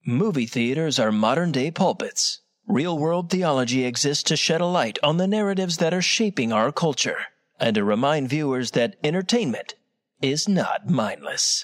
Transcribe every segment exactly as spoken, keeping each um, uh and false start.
Movie theaters are modern-day pulpits. Real-world theology exists to shed a light on the narratives that are shaping our culture, and to remind viewers that entertainment is not mindless.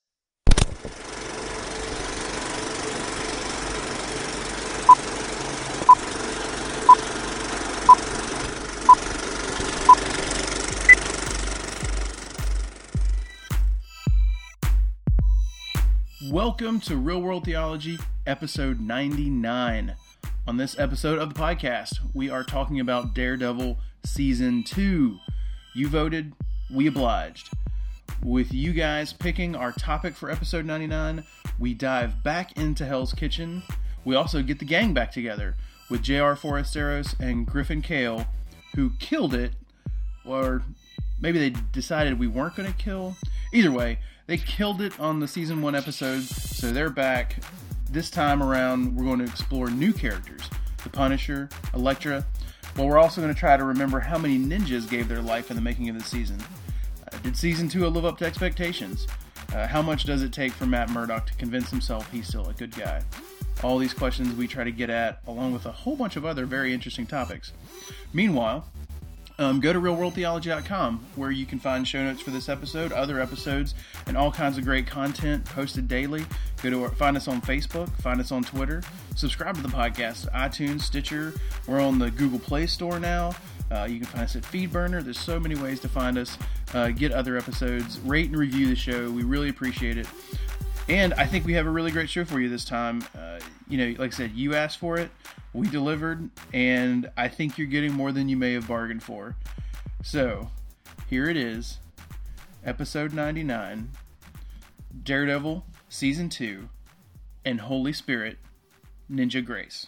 Welcome to Real World Theology, episode ninety-nine. On this episode of the podcast, we are talking about Daredevil Season two. You voted, we obliged. With you guys picking our topic for episode ninety-nine, we dive back into Hell's Kitchen. We also get the gang back together with J R Forasteros and Griffin Kale, who killed it, or maybe they decided we weren't going to kill. Either way, they killed it on the season one episode, so they're back. This time around, we're going to explore new characters. The Punisher, Elektra. Well, we're also going to try to remember how many ninjas gave their life in the making of the season. Uh, did season two live up to expectations? Uh, how much does it take for Matt Murdock to convince himself he's still a good guy? All these questions we try to get at, along with a whole bunch of other very interesting topics. Meanwhile, Um, go to real world theology dot com, where you can find show notes for this episode, other episodes, and all kinds of great content posted daily. Go to our, find us on Facebook, find us on Twitter, subscribe to the podcast, iTunes, Stitcher. We're on the Google Play Store now. Uh, you can find us at Feedburner. There's so many ways to find us. Uh, get other episodes, rate and review the show. We really appreciate it. And I think we have a really great show for you this time. Uh, you know, like I said, you asked for it. We delivered, and I think you're getting more than you may have bargained for. So, here it is, episode ninety-nine, Daredevil, Season two, and Holy Spirit, Ninja Grace.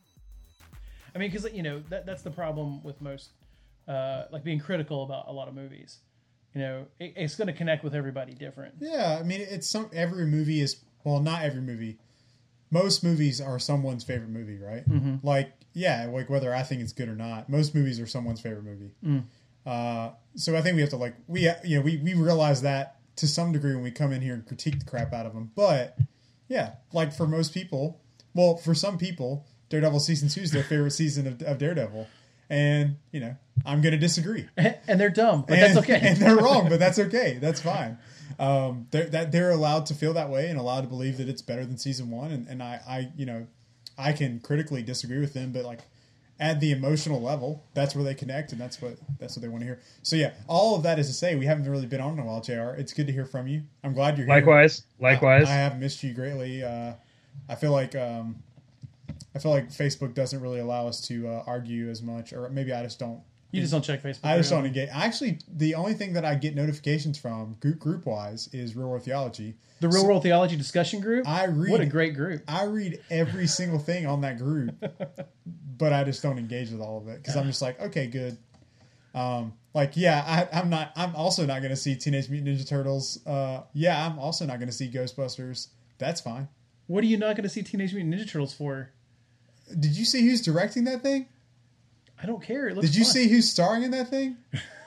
I mean, because, you know, that that's the problem with most, uh, like, being critical about a lot of movies. You know, it, it's going to connect with everybody different. Yeah, I mean, it's some every movie is, well, not every movie. Most movies are someone's favorite movie, right? Mm-hmm. Like, yeah, like whether I think it's good or not, most movies are someone's favorite movie. Mm. Uh, so I think we have to, like, we you know we we realize that to some degree when we come in here and critique the crap out of them. But yeah, like for most people, well, for some people, Daredevil season two is their favorite season of, of Daredevil, and you know I'm going to disagree. And they're dumb, but and, that's okay. And they're wrong, but that's okay. That's fine. Um, they're, that they're allowed to feel that way and allowed to believe that it's better than season one. And, and I, I, you know, I can critically disagree with them, but like at the emotional level, that's where they connect, and that's what that's what they want to hear. So yeah, all of that is to say, we haven't really been on in a while, J R. It's good to hear from you. I'm glad you're here. Likewise, likewise. I, I have missed you greatly. Uh, I feel like um, I feel like Facebook doesn't really allow us to uh, argue as much, or maybe I just don't. You just don't check Facebook. I just don't engage. Actually, the only thing that I get notifications from group group wise is Real World Theology. The Real so, World Theology discussion group. I read. What a great group! I read every single thing on that group, but I just don't engage with all of it because I'm just like, okay, good. Um, like, yeah, I, I'm not. I'm also not going to see Teenage Mutant Ninja Turtles. Uh, yeah, I'm also not going to see Ghostbusters. That's fine. What are you not going to see Teenage Mutant Ninja Turtles for? Did you see who's directing that thing? I don't care. It looks Did you fun. see who's starring in that thing?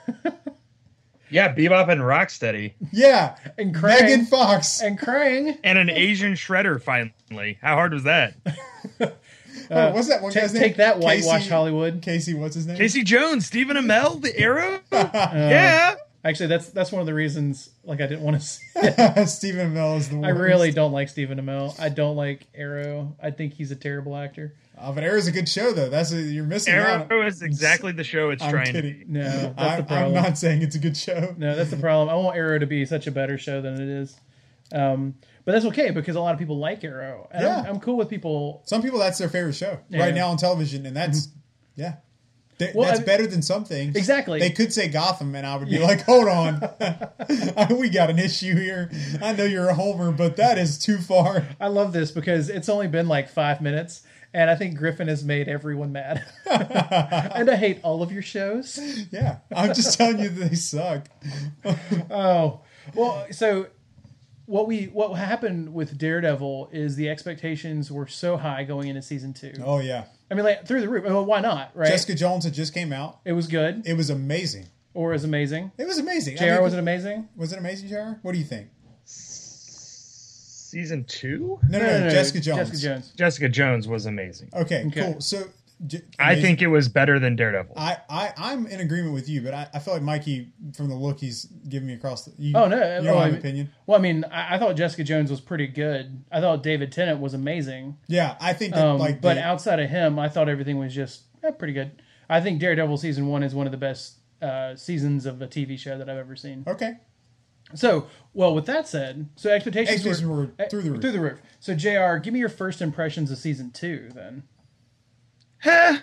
Yeah, Bebop and Rocksteady. Yeah. And Krang. Megan Fox. And Krang. And an Asian Shredder, finally. How hard was that? uh, oh, what's that one t- guy's take name? Take that, whitewash Casey, Hollywood. Casey, what's his name? Casey Jones, Stephen Amell, the Arrow? uh, yeah. Actually, that's that's one of the reasons like I didn't want to see it. Stephen Amell is the worst. I really don't like Stephen Amell. I don't like Arrow. I think he's a terrible actor. Oh, but Arrow's a good show, though. That's a, you're missing Arrow out. Arrow is exactly the show it's I'm trying kidding. to be. No, that's I, the problem. I'm not saying it's a good show. No, that's the problem. I want Arrow to be such a better show than it is. Um, but that's okay because a lot of people like Arrow. And Yeah. I'm, I'm cool with people. Some people, that's their favorite show Yeah. right now on television, and that's, yeah. They, Well, that's I- better than some things. Exactly. They could say Gotham, and I would be like, hold on. We got an issue here. I know you're a homer, but that is too far. I love this because it's only been like five minutes. And I think Griffin has made everyone mad. And I hate all of your shows. Yeah. I'm just telling you that they suck. Oh. Well, so what we what happened with Daredevil is the expectations were so high going into season two. Oh, yeah. I mean, like, through the roof. Well, why not, right? Jessica Jones had just came out. It was good. It was amazing. Or it was amazing. It was amazing. J R, I mean, was it amazing? Was it amazing, J R? What do you think? season two? No, no, no, Jessica Jones. Jessica Jones. Jessica Jones was amazing. Okay, Okay. cool. So j- I amazing. think it was better than Daredevil. I, I, I'm in agreement with you, but I, I feel like Mikey, from the look he's giving me across the. You, Oh no! you don't oh, have I an mean- opinion. Well, I mean, I, I thought Jessica Jones was pretty good. I thought David Tennant was amazing. Yeah, I think that Um, like. but the- outside of him, I thought everything was just eh, pretty good. I think Daredevil season one is one of the best uh, seasons of a T V show that I've ever seen. okay, So, well, with that said, so expectations, Expectations were eh, through the roof. Through the roof. So, J R, give me your first impressions of season two, then. Huh.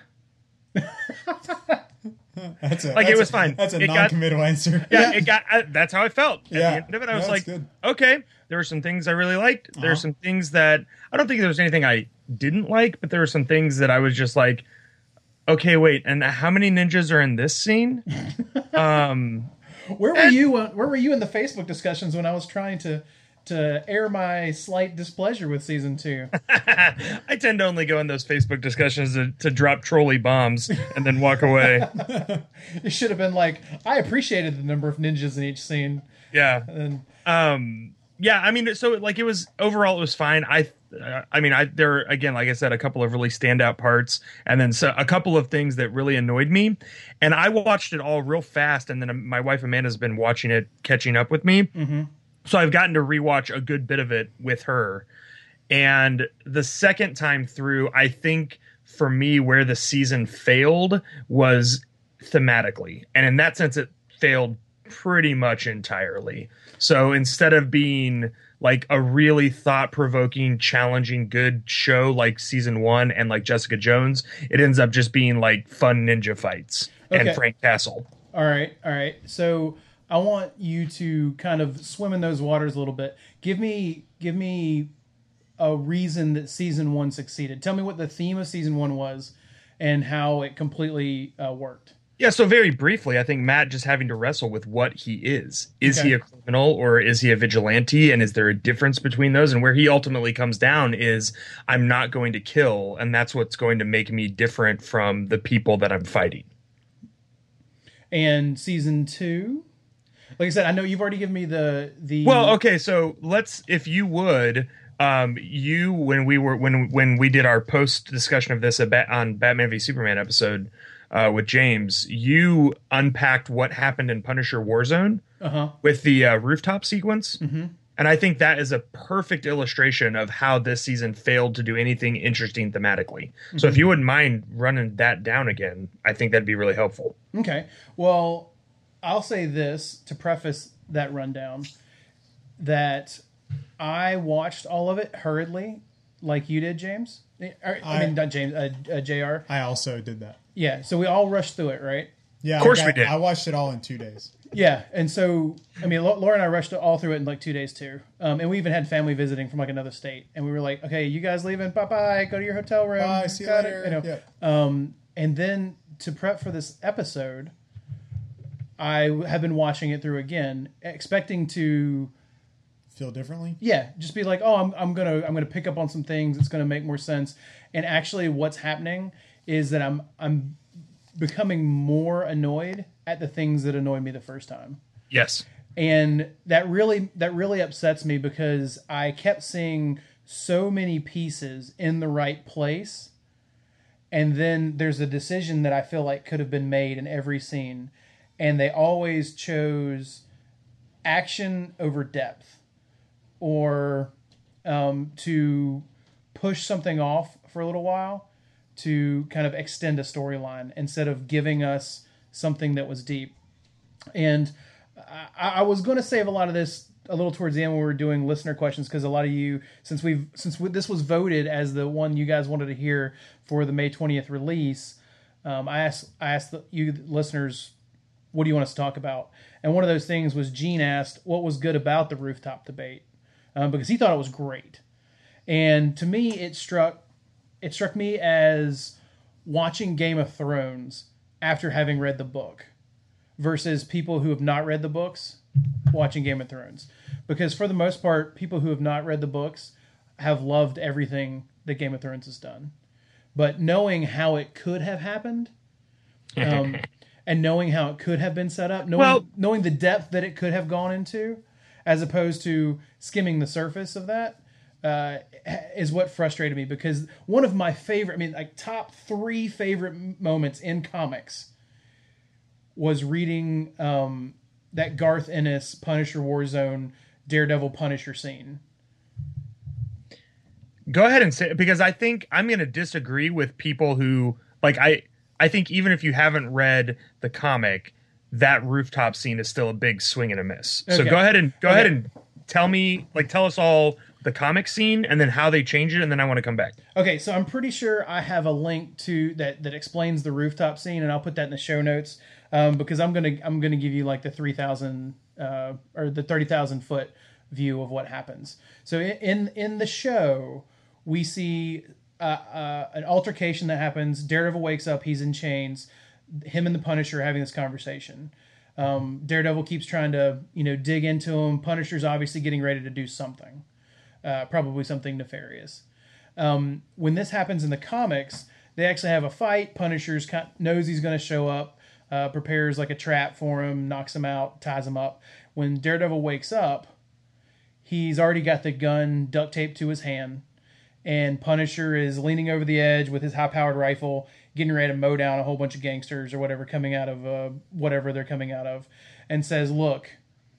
that's a, Like, that's it was a- fine. That's a It got- non-committal answer. Yeah, it got. I, that's how I felt at Yeah. the end of it. I No, was that's like, good. okay, there were some things I really liked. There Uh-huh. were some things that I don't think there was anything I didn't like, but there were some things that I was just like, okay, wait, and how many ninjas are in this scene? um, Where were you? uh, Where were you in the Facebook discussions when I was trying to to air my slight displeasure with season two? I tend to only go in those Facebook discussions to, to drop trolley bombs and then walk away. It should have been like, I appreciated the number of ninjas in each scene, Yeah. and Um, yeah, I mean, so like it was overall, it was fine. I, uh, I mean, I there were, again, like I said, a couple of really standout parts, and then so a couple of things that really annoyed me. And I watched it all real fast, and then my wife Amanda's been watching it, catching up with me. Mm-hmm. So I've gotten to rewatch a good bit of it with her. And the second time through, I think for me, where the season failed was thematically, and in that sense, it failed pretty much entirely. So instead of being like a really thought-provoking, challenging, good show like season one and like Jessica Jones, it ends up just being like fun ninja fights Okay. and Frank Castle. all right, all right. So I want you to kind of swim in those waters a little bit. Give me, give me a reason that season one succeeded. Tell me what the theme of season one was, and how it completely uh, worked. Yeah, so very briefly, I think Matt just having to wrestle with what he is. Is Okay. he a criminal or is he a vigilante? And is there a difference between those? And where he ultimately comes down is, I'm not going to kill, and that's what's going to make me different from the people that I'm fighting. And season two, like I said, I know you've already given me the the. Well, okay, so let's, if you would, um, you when we were when when we did our post discussion of this at Bat, on Batman v Superman episode uh, with James, you unpacked what happened in Punisher Warzone Uh-huh. with the uh, rooftop sequence, mm-hmm. and I think that is a perfect illustration of how this season failed to do anything interesting thematically. Mm-hmm. So if you wouldn't mind running that down again, I think that'd be really helpful. Okay. Well, I'll say this to preface that rundown, that I watched all of it hurriedly, like you did, James. I, I I- mean, not James, uh, uh, J R. I also did that. Yeah. So we all rushed through it, right? Yeah, Of course I we did. I watched it all in two days. Yeah. And so, I mean, Lau- Laura and I rushed all through it in like two days too. Um, and we even had family visiting from like another state, and we were like, "Okay, you guys leaving? Bye bye. Go to your hotel room. Bye, see you Got later." it," you know. Yeah. Um, and then to prep for this episode, I have been watching it through again, expecting to, Feel differently? yeah, just be like, oh, I'm, I'm gonna I'm gonna pick up on some things. It's gonna make more sense. And actually, what's happening is that I'm I'm becoming more annoyed at the things that annoyed me the first time. Yes. And that really that really upsets me, because I kept seeing so many pieces in the right place, and then there's a decision that I feel like could have been made in every scene, and they always chose action over depth, or um, to push something off for a little while to kind of extend a storyline instead of giving us something that was deep. And I, I was going to save a lot of this a little towards the end when we were doing listener questions, because a lot of you, since we've since we, this was voted as the one you guys wanted to hear for the May twentieth release, um, I asked I asked the, you listeners, what do you want us to talk about? And one of those things was, Gene asked what was good about the rooftop debate, um, because he thought it was great. And to me, it struck it struck me as watching Game of Thrones after having read the book, versus people who have not read the books watching Game of Thrones. Because for the most part, people who have not read the books have loved everything that Game of Thrones has done. But knowing how it could have happened, um, and knowing how it could have been set up, knowing, Well- knowing the depth that it could have gone into, as opposed to skimming the surface of that, uh, is what frustrated me, because one of my favorite, I mean, like top three favorite m- moments in comics was reading um, that Garth Ennis Punisher Warzone Daredevil Punisher scene. Go ahead and say it, because I think I'm going to disagree with people who like I. I think even if you haven't read the comic, that rooftop scene is still a big swing and a miss. Okay. So go ahead and go okay. ahead and tell me, like, tell us all the comic scene and then how they change it, and then I want to come back. Okay, so I'm pretty sure I have a link to that that explains the rooftop scene, and I'll put that in the show notes um, because I'm gonna I'm gonna give you like the three thousand uh, or the thirty thousand foot view of what happens. So in in the show, we see Uh, uh, an altercation that happens. Daredevil wakes up. He's in chains. Him and the Punisher are having this conversation. Um, Daredevil keeps trying to, you know, dig into him. Punisher's obviously getting ready to do something, uh, probably something nefarious. Um, when this happens in the comics, they actually have a fight. Punisher's kind of knows he's going to show up, uh, prepares like a trap for him, knocks him out, ties him up. When Daredevil wakes up, he's already got the gun duct taped to his hand. And Punisher is leaning over the edge with his high-powered rifle, getting ready to mow down a whole bunch of gangsters or whatever coming out of uh, whatever they're coming out of, and says, "Look,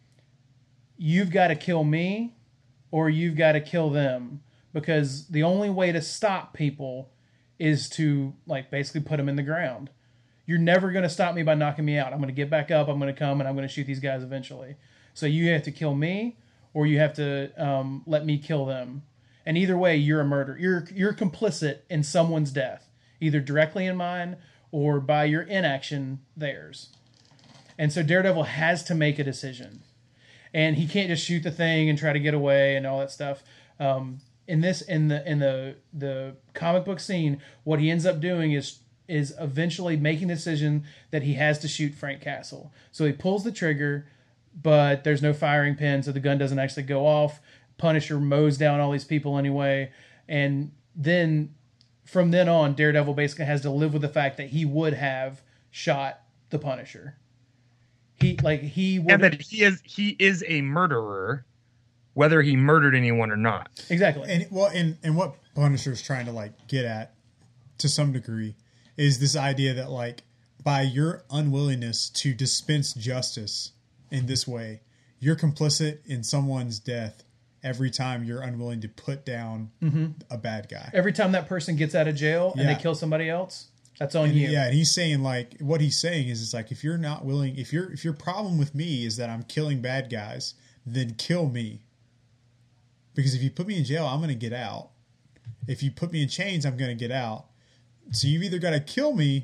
you've got to kill me, or you've got to kill them, because the only way to stop people is to like basically put them in the ground. You're never going to stop me by knocking me out. I'm going to get back up. I'm going to come and I'm going to shoot these guys eventually. So you have to kill me, or you have to um, let me kill them." And either way, you're a murderer. You're you're complicit in someone's death, either directly in mine or by your inaction, theirs. And so Daredevil has to make a decision, and he can't just shoot the thing and try to get away and all that stuff. Um, in this, in the in the the comic book scene, what he ends up doing is is eventually making the decision that he has to shoot Frank Castle. So he pulls the trigger, but there's no firing pin, so the gun doesn't actually go off. Punisher mows down all these people anyway, and then from then on, Daredevil basically has to live with the fact that he would have shot the Punisher. He like he would, and that he is he is a murderer, whether he murdered anyone or not. Exactly. And well, and and what Punisher's trying to like get at, to some degree, is this idea that like by your unwillingness to dispense justice in this way, you're complicit in someone's death. Every time you're unwilling to put down mm-hmm. a bad guy. Every time that person gets out of jail and yeah. they kill somebody else, that's on and, you. Yeah, and he's saying like what he's saying is it's like if you're not willing, if your if your problem with me is that I'm killing bad guys, then kill me. Because if you put me in jail, I'm going to get out. If you put me in chains, I'm going to get out. So you've either got to kill me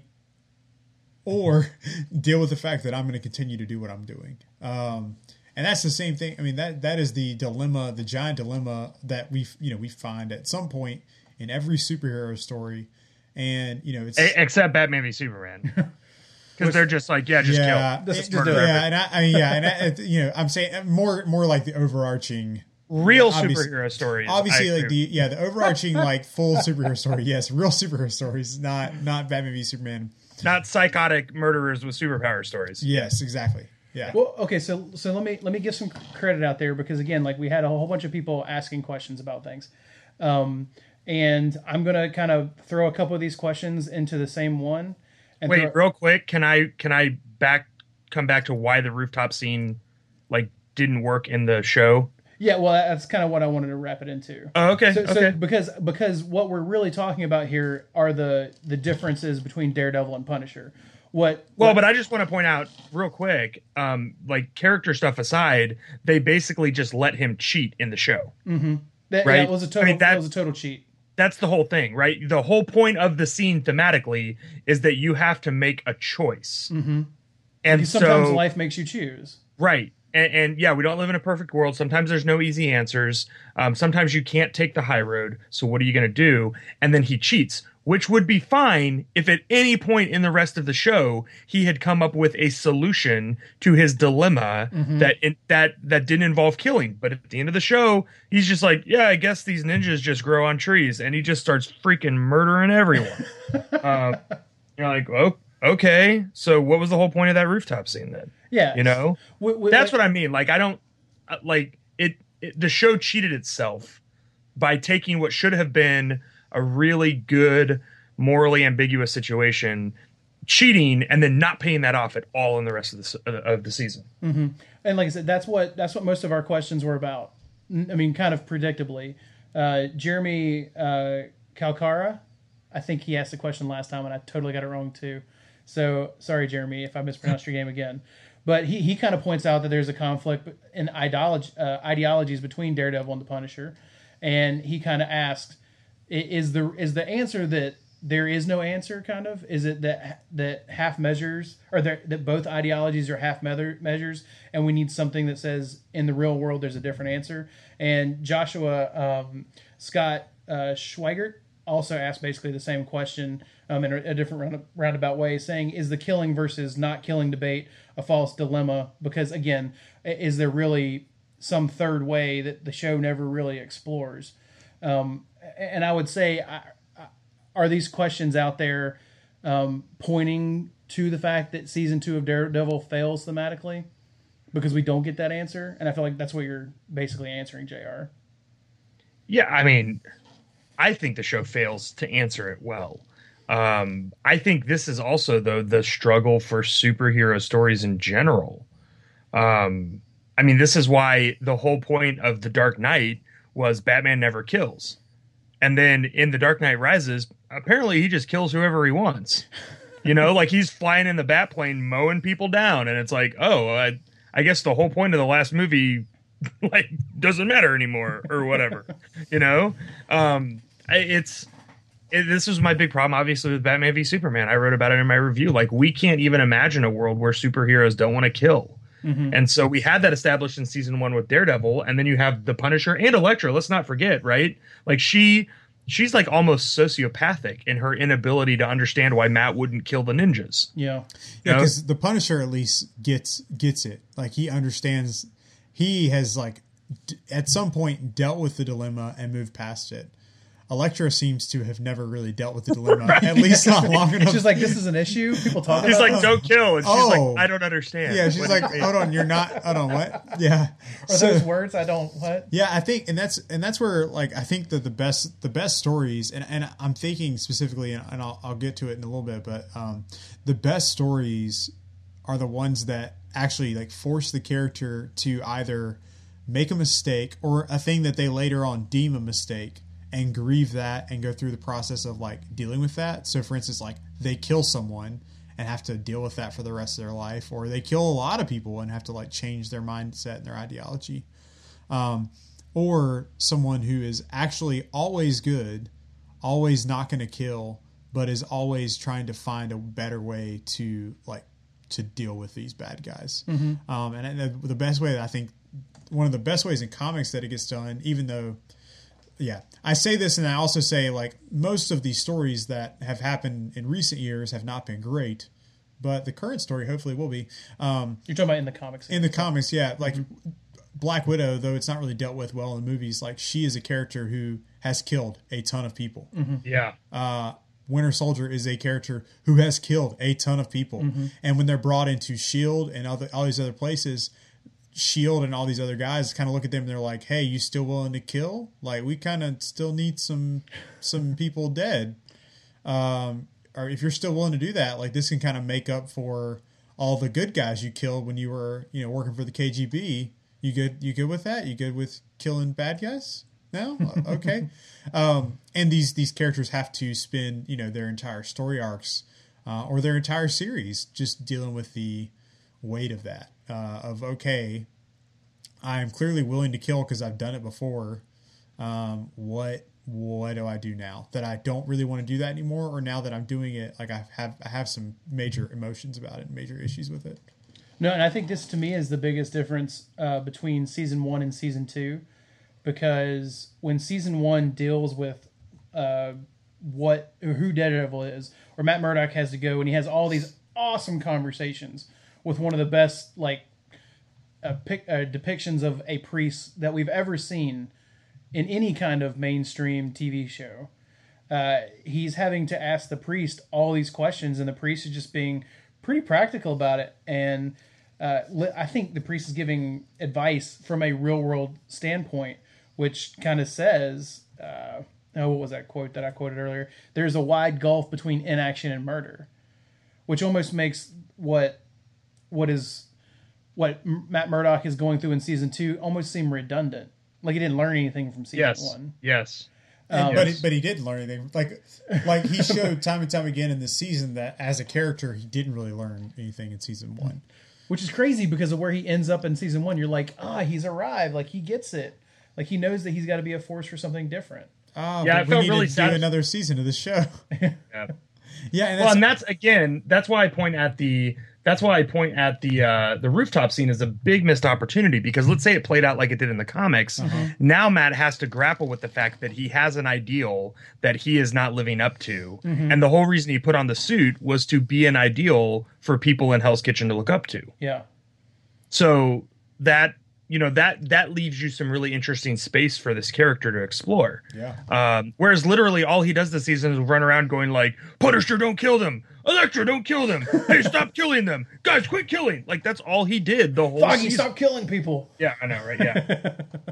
or deal with the fact that I'm going to continue to do what I'm doing. Um, And that's the same thing. I mean, that that is the dilemma, the giant dilemma that we you know we find at some point in every superhero story, and you know it's except Batman v Superman, because they're just like yeah, just yeah, kill. This it, just do yeah, and I, I mean, yeah, and I, you know, I'm saying more more like the overarching real superhero stories. Obviously, like the yeah, the overarching like full superhero story. Yes, real superhero stories, not not Batman v Superman, not psychotic murderers with superpower stories. Yes, exactly. Yeah. Well, okay, so so let me let me give some credit out there, because again, like we had a whole bunch of people asking questions about things, um, and I'm gonna kind of throw a couple of these questions into the same one. And Wait, throw, real quick, can I can I back come back to why the rooftop scene like didn't work in the show? Yeah, well, that's kind of what I wanted to wrap it into. Oh, okay. So, okay. so because because what we're really talking about here are the the differences between Daredevil and Punisher. What, well, what, but I just want to point out real quick, um, like character stuff aside, they basically just let him cheat in the show. Mm-hmm. That, right? Yeah, it was a total. I mean, that, that was a total cheat. That's the whole thing, right? The whole point of the scene thematically is that you have to make a choice, mm-hmm. and because sometimes so, life makes you choose. Right. And, and yeah, we don't live in a perfect world. Sometimes there's no easy answers. Um, sometimes you can't take the high road. So what are you going to do? And then he cheats, which would be fine if at any point in the rest of the show he had come up with a solution to his dilemma mm-hmm. that in, that that didn't involve killing. But at the end of the show, he's just like, yeah, I guess these ninjas just grow on trees, and he just starts freaking murdering everyone. uh, you're like, oh, okay. So what was the whole point of that rooftop scene then? Yeah, you know, we, we, that's like, what I mean. Like, I don't like it, it. The show cheated itself by taking what should have been a really good, morally ambiguous situation, cheating, and then not paying that off at all in the rest of the of the season. Mm-hmm. And like I said, that's what that's what most of our questions were about. I mean, kind of predictably, uh, Jeremy uh, Calcara, I think he asked the question last time, and I totally got it wrong too. So sorry, Jeremy, if I mispronounced your game again. But he, he kind of points out that there's a conflict in ideology, uh, ideologies between Daredevil and the Punisher, and he kind of asks, "Is the is the answer that there is no answer? Kind of is it that that half measures or that that both ideologies are half measures, and we need something that says in the real world there's a different answer?" And Joshua um, Scott uh, Schweigert also asked basically the same question um, in a, a different round, roundabout way, saying, "Is the killing versus not killing debate a false dilemma? Because again, is there really some third way that the show never really explores?" Um, and I would say, I, I, are these questions out there um, pointing to the fact that season two of Daredevil fails thematically because we don't get that answer? And I feel like that's what you're basically answering, J R. Yeah, I mean, I think the show fails to answer it well. Um, I think this is also, though, the struggle for superhero stories in general. Um, I mean, this is why the whole point of The Dark Knight was Batman never kills. And then in The Dark Knight Rises, apparently he just kills whoever he wants. You know, like he's flying in the Batplane mowing people down. And it's like, oh, I, I guess the whole point of the last movie like doesn't matter anymore or whatever, you know? Um, it's... It, this was my big problem, obviously, with Batman v Superman. I wrote about it in my review. Like, we can't even imagine a world where superheroes don't want to kill. Mm-hmm. And so we had that established in season one with Daredevil, and then you have the Punisher and Elektra. Let's not forget, right? Like, she she's like almost sociopathic in her inability to understand why Matt wouldn't kill the ninjas. Yeah, yeah, because the Punisher at least gets gets it. Like, he understands. He has like d- at some point dealt with the dilemma and moved past it. Elektra seems to have never really dealt with the dilemma, right. At least not long enough. She's like, this is an issue? People talk He's about like, don't kill. And she's oh. like, I don't understand. Yeah, she's like, hold on, you're not, hold on, what? Yeah. Are so, those words I don't, what? Yeah, I think, and that's, and that's where, like, I think that the best, the best stories, and, and I'm thinking specifically, and, and I'll, I'll get to it in a little bit, but um, the best stories are the ones that actually, like, force the character to either make a mistake or a thing that they later on deem a mistake, and grieve that and go through the process of like dealing with that. So for instance, like they kill someone and have to deal with that for the rest of their life, or they kill a lot of people and have to like change their mindset and their ideology. Um, or someone who is actually always good, always not going to kill, but is always trying to find a better way to like to deal with these bad guys. Mm-hmm. Um, and the, the best way that I think one of the best ways in comics that it gets done, even though Yeah, I say this, and I also say, like, most of these stories that have happened in recent years have not been great, but the current story hopefully will be. Um, You're talking about in the comics. In the comics, yeah. Like, mm-hmm. Black Widow, though it's not really dealt with well in the movies, like, she is a character who has killed a ton of people. Mm-hmm. Yeah. Uh, Winter Soldier is a character who has killed a ton of people. Mm-hmm. And when they're brought into S H I E L D and other, all these other places, S H I E L D and all these other guys kind of look at them and they're like, hey, you still willing to kill? Like, we kind of still need some some people dead. Um, or if you're still willing to do that, like, this can kind of make up for all the good guys you killed when you were, you know, working for the K G B. You good? You good with that? You good with killing bad guys? No? Okay. um, and these, these characters have to spend, you know, their entire story arcs uh, or their entire series just dealing with the weight of that. Uh, of, okay, I am clearly willing to kill because I've done it before. Um, what what do I do now that I don't really want to do that anymore? Or now that I'm doing it, like I have I have some major emotions about it, major issues with it. No, and I think this to me is the biggest difference uh, between season one and season two, because when season one deals with uh, what or who Daredevil is, or Matt Murdock has to go and he has all these awesome conversations with one of the best like uh, pic, uh, depictions of a priest that we've ever seen in any kind of mainstream T V show. Uh, he's having to ask the priest all these questions, and the priest is just being pretty practical about it. And uh, I think the priest is giving advice from a real world standpoint, which kind of says, uh, oh, what was that quote that I quoted earlier? There's a wide gulf between inaction and murder, which almost makes what what is what Matt Murdock is going through in season two almost seem redundant. Like he didn't learn anything from season yes. one. Yes. And, Um, but he, but he did learn anything. Like like he showed time and time again in this season that as a character he didn't really learn anything in season one. Which is crazy because of where he ends up in season one. You're like, ah, he's arrived. Like he gets it. Like he knows that he's got to be a force for something different. Oh, Yeah, but it we felt need really to sad. do another season of this show. Yeah. Yeah, and that's, Well, and that's again, that's why I point at the that's why I point at the uh, the rooftop scene as a big missed opportunity, because let's say it played out like it did in the comics. Uh-huh. Now Matt has to grapple with the fact that he has an ideal that he is not living up to, Mm-hmm. and the whole reason he put on the suit was to be an ideal for people in Hell's Kitchen to look up to. Yeah. So that you know that that leaves you some really interesting space for this character to explore. yeah. Um, whereas literally all he does this season is run around going like, Punisher, don't kill them. Elektra, don't kill them. Hey, stop killing them. Guys, quit killing. Like, that's all he did the whole Foggy, season. stop killing people. Yeah, I know, right? Yeah.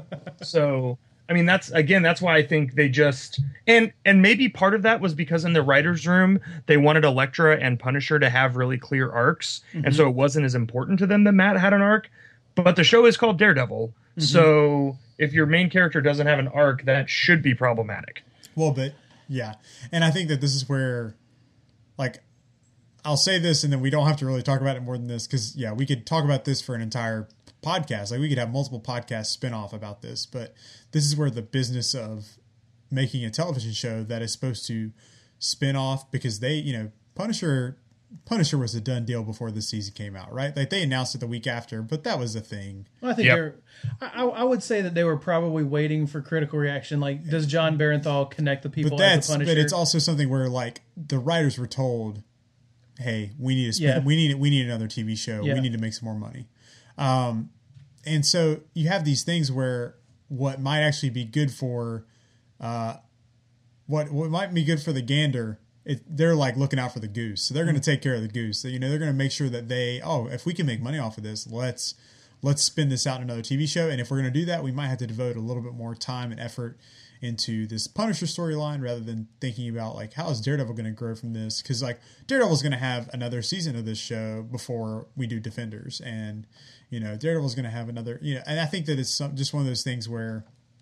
So, I mean, that's, again, that's why I think they just, and and maybe part of that was because in the writer's room, they wanted Elektra and Punisher to have really clear arcs. Mm-hmm. And so it wasn't as important to them that Matt had an arc. But the show is called Daredevil. Mm-hmm. So if your main character doesn't have an arc, that should be problematic. Well, but yeah, and I think that this is where, like, I'll say this, and then we don't have to really talk about it more than this, because yeah, we could talk about this for an entire podcast. Like, we could have multiple podcast spin-off about this, but this is where the business of making a television show that is supposed to spin off, because they, you know, Punisher. Punisher was a done deal before this season came out, right? Like they announced it the week after, but that was a thing. Well, I think Yep. they're. I, I would say that they were probably waiting for critical reaction. Like, does John Barenthal connect the people But as that's the Punisher? but it's also something where like the writers were told, "Hey, we need to spend, Yeah. we need we need another T V show. Yeah. We need to make some more money." Um, and so you have these things where what might actually be good for, uh, what what might be good for the gander. It, they're like looking out for the goose, so they're going to take care of the goose. So, you know, they're going to make sure that they, oh, if we can make money off of this, let's let's spin this out in another T V show. And if we're going to do that, we might have to devote a little bit more time and effort into this Punisher storyline rather than thinking about like how is Daredevil going to grow from this? Because like Daredevil's going to have another season of this show before we do Defenders, and you know Daredevil's going to have another. You know, and I think that it's some, just one of those things where.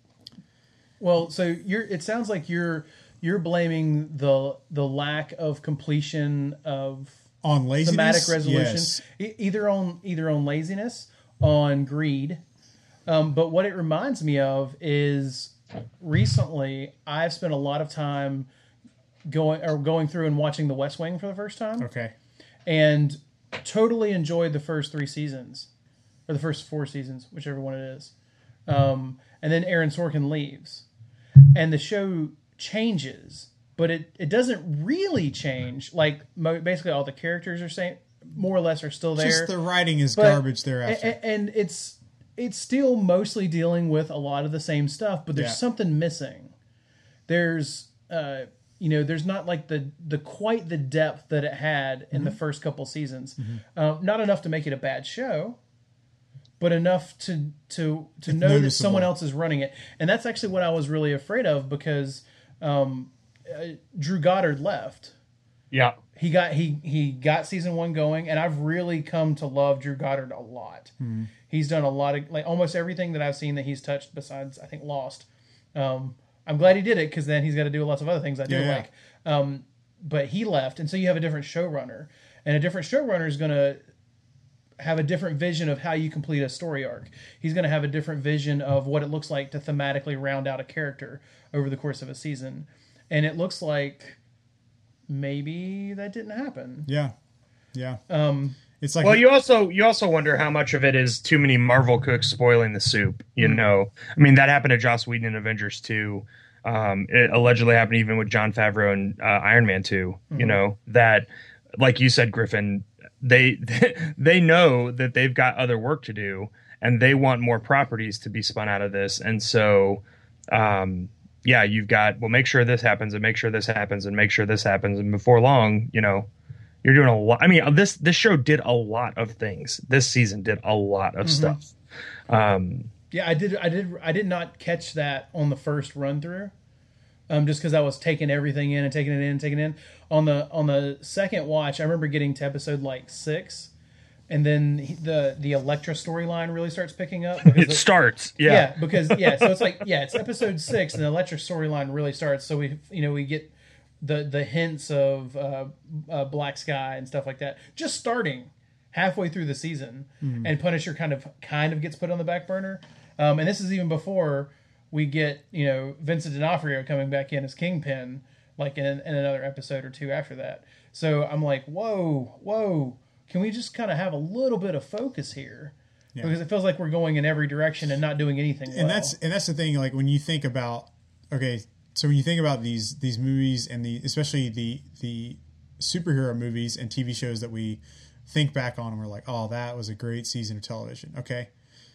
Well, so you're. It sounds like you're. You're blaming the the lack of completion of On laziness, thematic resolution, yes. e- either on either on laziness, on greed. Um, but what it reminds me of is recently I've spent a lot of time going or going through and watching The West Wing for the first time, Okay. and totally enjoyed the first three seasons or the first four seasons, whichever one it is. Um, and then Aaron Sorkin leaves, and the show changes, but it, it doesn't really change. Like mo- basically all the characters are same, more or less are still there. Just the writing is but- garbage thereafter. a- a- and it's it's still mostly dealing with a lot of the same stuff, but there's Yeah. something missing. There's uh you know there's not like the the quite the depth that it had in Mm-hmm. the first couple seasons. Uh, not enough to make it a bad show, but enough to to to know that noticeable. someone else is running it. And that's actually what I was really afraid of, because um, uh, Drew Goddard left. Yeah. He got he he got season one going, and I've really come to love Drew Goddard a lot. Hmm. He's done a lot of like almost everything that I've seen that he's touched, besides I think Lost. Um, I'm glad he did it, because then he's got to do lots of other things I do Yeah, yeah. like. Um, but he left, and so you have a different showrunner, and a different showrunner is going to have a different vision of how you complete a story arc. He's going to have a different vision of what it looks like to thematically round out a character over the course of a season, and it looks like maybe that didn't happen. Yeah, yeah. Um, It's like Well, you also you also wonder how much of it is too many Marvel cooks spoiling the soup. You know, I mean that happened to Joss Whedon in Avengers two. Um, it allegedly happened even with Jon Favreau and uh, Iron Man two. You know that, like you said, Griffin, they they know that they've got other work to do, and they want more properties to be spun out of this, and so. Um, yeah, you've got, well, make sure this happens and make sure this happens and make sure this happens. And before long, you know, you're doing a lot. I mean, this, this show did a lot of things. This season did a lot of stuff. Um, Yeah, I did. I did. I did not catch that on the first run through, um, just because I was taking everything in and taking it in, and taking it in. On the on the second watch, I remember getting to episode like six, and then he- the the Elektra storyline really starts picking up. because It starts. Yeah. yeah, because yeah, so it's like yeah, it's episode six, and the Elektra storyline really starts. So we you know we get the the hints of uh, uh, Black Sky and stuff like that just starting halfway through the season, Mm-hmm. and Punisher kind of kind of gets put on the back burner. Um, and this is even before we get you know Vincent D'Onofrio coming back in as Kingpin, like in, in another episode or two after that. So I'm like, whoa, whoa, can we just kind of have a little bit of focus here? Yeah. Because it feels like we're going in every direction and not doing anything well. And that's and that's the thing. Like when you think about okay, so when you think about these these movies and the especially the the superhero movies and T V shows that we think back on and we're like, oh, that was a great season of television. Okay,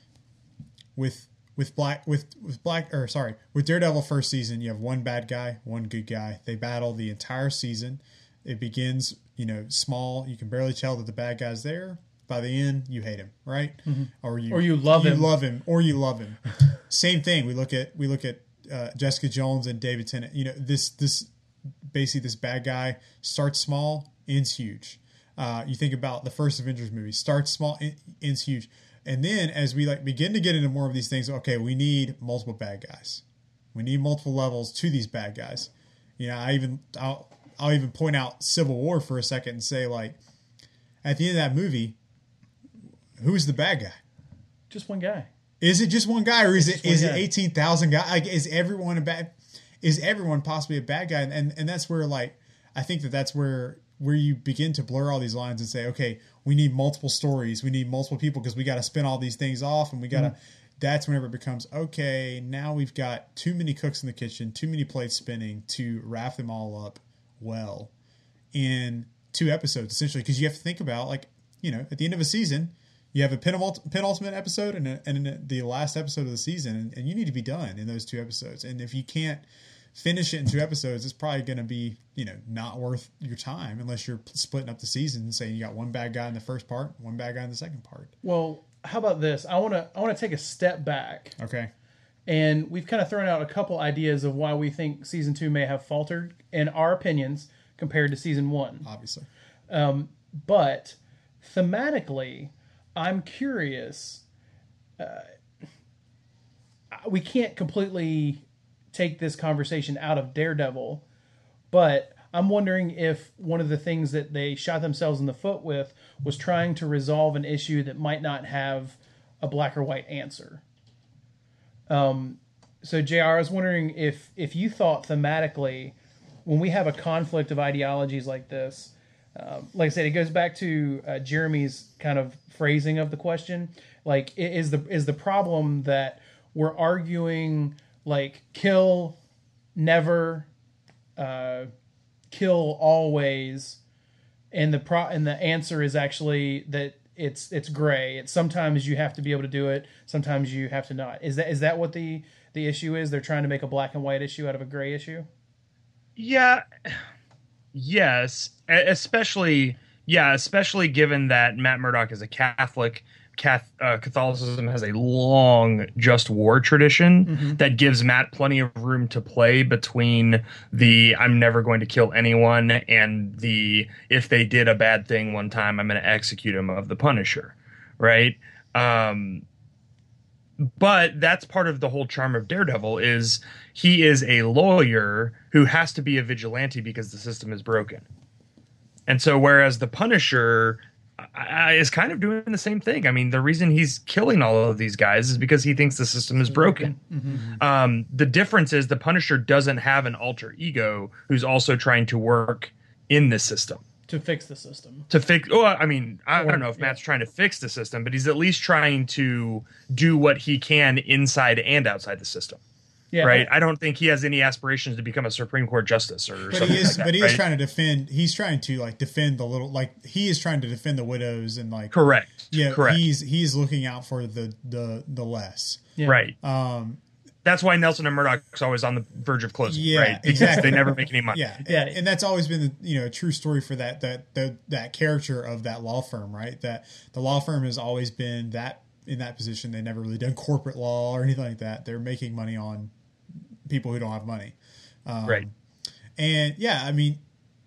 with with black with with black or sorry with Daredevil first season, you have one bad guy, one good guy. They battle the entire season. It begins, you know, small. You can barely tell that the bad guy's there. By the end, you hate him, right? Mm-hmm. Or you Or you love you him. love him, or you love him. Same thing. We look at we look at uh, Jessica Jones and David Tennant. You know, this this basically this bad guy starts small, ends huge. Uh, you think about the first Avengers movie, starts small, en- ends huge, and then as we like begin to get into more of these things, okay, we need multiple bad guys. We need multiple levels to these bad guys. You know, I even I'll I'll even point out Civil War for a second and say like, at the end of that movie, who's the bad guy? just one guy. Is it just one guy, or is it Just one is it guy. eighteen thousand guys? Like, is everyone a bad? Is everyone possibly a bad guy? And, and and that's where like I think that that's where where you begin to blur all these lines and say, okay, we need multiple stories, we need multiple people because we got to spin all these things off, and we got to. Mm-hmm. That's whenever it becomes okay. Now we've got too many cooks in the kitchen, too many plates spinning to wrap them all up well in two episodes, essentially, because you have to think about like you know at the end of a season. You have a penult- penultimate episode and, a, and the last episode of the season, and, and you need to be done in those two episodes. And if you can't finish it in two episodes, it's probably going to be, you know, not worth your time unless you're splitting up the season and saying you got one bad guy in the first part, one bad guy in the second part. Well, how about this? I want to I want to take a step back, Okay. and we've kind of thrown out a couple ideas of why we think season two may have faltered in our opinions compared to season one. Obviously. But thematically, I'm curious. Uh, we can't completely take this conversation out of Daredevil, but I'm wondering if one of the things that they shot themselves in the foot with was trying to resolve an issue that might not have a black or white answer. Um, so, J R, I was wondering if if you thought thematically, when we have a conflict of ideologies like this, um, like I said, it goes back to uh, Jeremy's kind of phrasing of the question. Like, i- is the is the problem that we're arguing like kill, never, uh, kill always, and the pro and the answer is actually that it's it's gray. It's sometimes you have to be able to do it, sometimes you have to not. Is that is that what the the issue is? They're trying to make a black and white issue out of a gray issue. Yeah. Yes. E- Especially, yeah, especially given that Matt Murdock is a Catholic. Cath- uh, Catholicism has a long just war tradition Mm-hmm. that gives Matt plenty of room to play between the I'm never going to kill anyone and the if they did a bad thing one time, I'm going to execute him of the Punisher. Right. Um, but that's part of the whole charm of Daredevil is he is a lawyer who has to be a vigilante because the system is broken. And so whereas the Punisher uh, is kind of doing the same thing. I mean, the reason he's killing all of these guys is because he thinks the system is broken. Mm-hmm. Um, the difference is the Punisher doesn't have an alter ego who's also trying to work in the system. To fix the system. To fix, oh, I mean, I, I Or- don't know if yeah. Matt's trying to fix the system, but he's at least trying to do what he can inside and outside the system. Yeah, Right? I don't think he has any aspirations to become a Supreme Court justice or But something he is, like that, but he right? is trying to defend. He's trying to like defend the little, like he is trying to defend the widows and like Correct. Yeah, Correct. he's he's looking out for the the the less. Yeah. Right. Um, That's why Nelson and Murdoch's always on the verge of closing, Yeah, right? Because exactly. they never make any money. yeah, Yeah. and, and that's always been the you know a true story for that that that that character of that law firm, right? That the law firm has always been that in that position. They never really done corporate law or anything like that. They're making money on people who don't have money. Um, right. And yeah, I mean,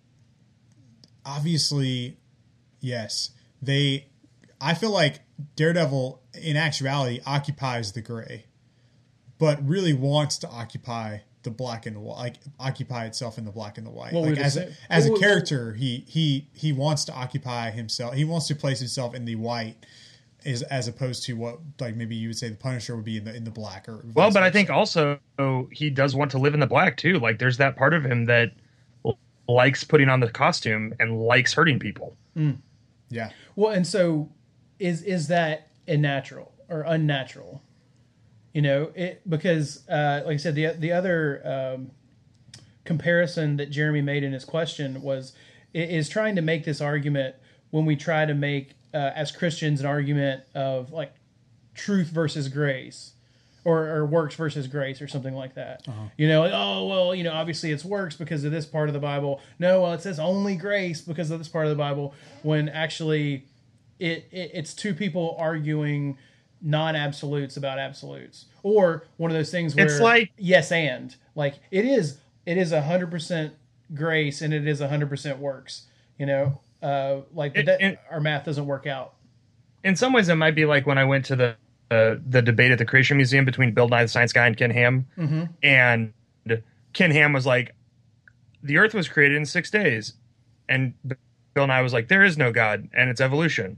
obviously, yes, they, I feel like Daredevil in actuality occupies the gray, but really wants to occupy the black and the white, like occupy itself in the black and the white. What Like would it as say? a, as a What would- character, he he he wants to occupy himself. He wants to place himself in the white, as as opposed to what like maybe you would say the Punisher would be in the in the black or Well, vice but I versa. think also he does want to live in the black too. Like there's that part of him that likes putting on the costume and likes hurting people. yeah. Well, and so is is that unnatural or unnatural? You know, it because uh, like I said, the the other um, comparison that Jeremy made in his question was is trying to make this argument when we try to make uh, as Christians an argument of like truth versus grace, or, or works versus grace, or something like that. Uh-huh. You know, like, oh well, you know, obviously it's works because of this part of the Bible. No, well, it says only grace because of this part of the Bible. When actually, it, it it's two people arguing non-absolutes about absolutes, or one of those things where It's like- yes and like it is it is a hundred percent grace and it is a hundred percent works. You know, uh, like but It- that, it- our math doesn't work out. In some ways, it might be like when I went to the uh, the debate at the Creation Museum between Bill Nye the Science Guy and Ken Ham, Mm-hmm. and Ken Ham was like, "The Earth was created in six days," and Bill Nye was like, "There is no God, and it's evolution."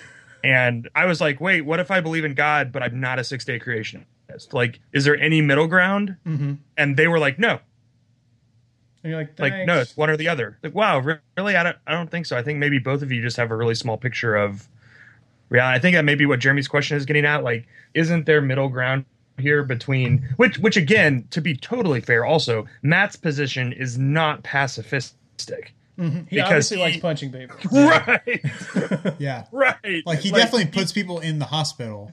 And I was like, "Wait, what if I believe in God, but I'm not a six day creationist? Like, is there any middle ground?" Mm-hmm. And they were like, "No, And you're like, like Thanks. no, it's one or the other." Like, wow, re- really? I don't, I don't think so. I think maybe both of you just have a really small picture of reality. I think that may be what Jeremy's question is getting at. Like, isn't there middle ground here between which, which again, to be totally fair, also Matt's position is not pacifistic. He because obviously he- likes punching people. Right, Yeah. right. Like he definitely puts people in the hospital.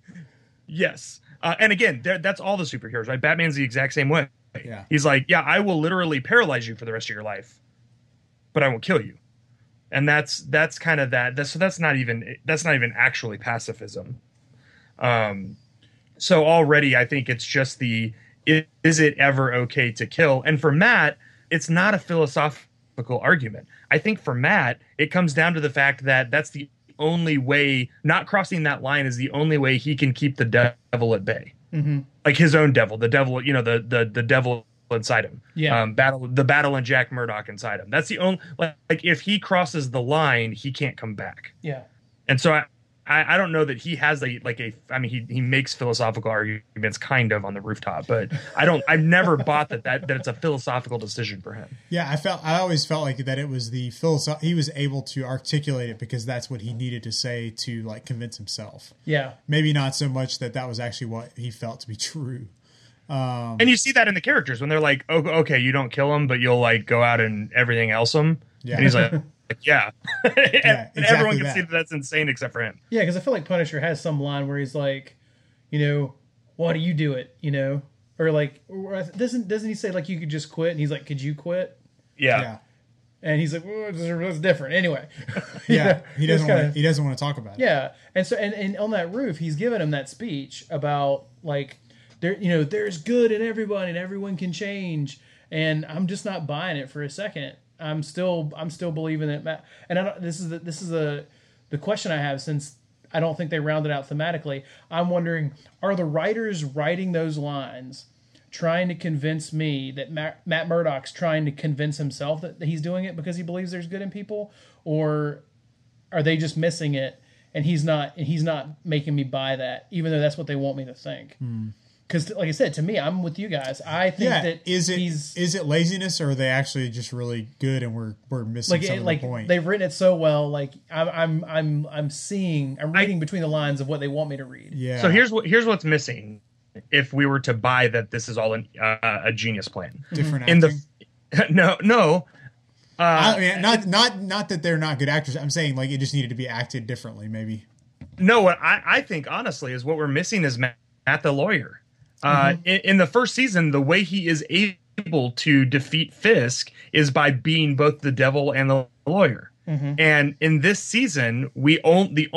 Yes. Uh, and again, there- that's all the superheroes, right? Batman's the exact same way. Yeah. He's like, yeah, I will literally paralyze you for the rest of your life, but I won't kill you. And that's that's kind of that. That's, so that's not even that's not even actually pacifism. Um, so already, I think it's just the is, is it ever okay to kill? And for Matt, it's not a philosophical argument. I think for Matt, it comes down to the fact that that's the only way. Not crossing that line is the only way he can keep the devil at bay. Mm-hmm. Like his own devil, the devil, you know, the the the devil inside him. Yeah. Um, battle the battle and Jack Murdoch inside him. That's the only like, like if he crosses the line, he can't come back. Yeah. And so I, I I don't know that he has a like a I mean he he makes philosophical arguments kind of on the rooftop, but I don't I've never bought that that that it's a philosophical decision for him. Yeah, I felt I always felt like that it was the philosoph- he was able to articulate it because that's what he needed to say to like convince himself. Yeah. Maybe not so much that that was actually what he felt to be true. Um, And you see that in the characters when they're like, oh, okay, you don't kill him, but you'll like go out and everything else him. Yeah. And he's like, yeah. and, Yeah, and everyone exactly can that. see that that's insane except for him. Yeah, because I feel like Punisher has some line where he's like, you know, why do you do it? You know, or like, or doesn't doesn't he say like you could just quit? And he's like, could you quit? Yeah. yeah, And he's like, well, that's different. Anyway, yeah. You know, He it's doesn't kinda- want to, he doesn't want to talk about it. Yeah, and so and, and on that roof, he's giving him that speech about like there, you know, there's good in everyone and everyone can change. And I'm just not buying it for a second. I'm still I'm still believing that. Matt, and I don't, this is the, this is the the question I have since I don't think they rounded out thematically. I'm wondering, are the writers writing those lines trying to convince me that Matt, Matt Murdock's trying to convince himself that he's doing it because he believes there's good in people, or are they just missing it and he's not and he's not making me buy that, even though that's what they want me to think? Because, like I said, to me, I'm with you guys. I think Yeah, that is it he's is it laziness or are they actually just really good and we're we're missing like some it, of like the point? they've written it so well. Like I'm I'm I'm I'm seeing I'm reading between the lines of what they want me to read. Yeah. So here's what here's what's missing if we were to buy that this is all an, uh, a genius plan. different In acting. the no no I mean, not not not that they're not good actors. I'm saying like it just needed to be acted differently, maybe. no what I, I think honestly is what we're missing is Matt, Matt the lawyer. Uh, in, in the first season, the way he is able to defeat Fisk is by being both the devil and the lawyer. And in this season, we own the only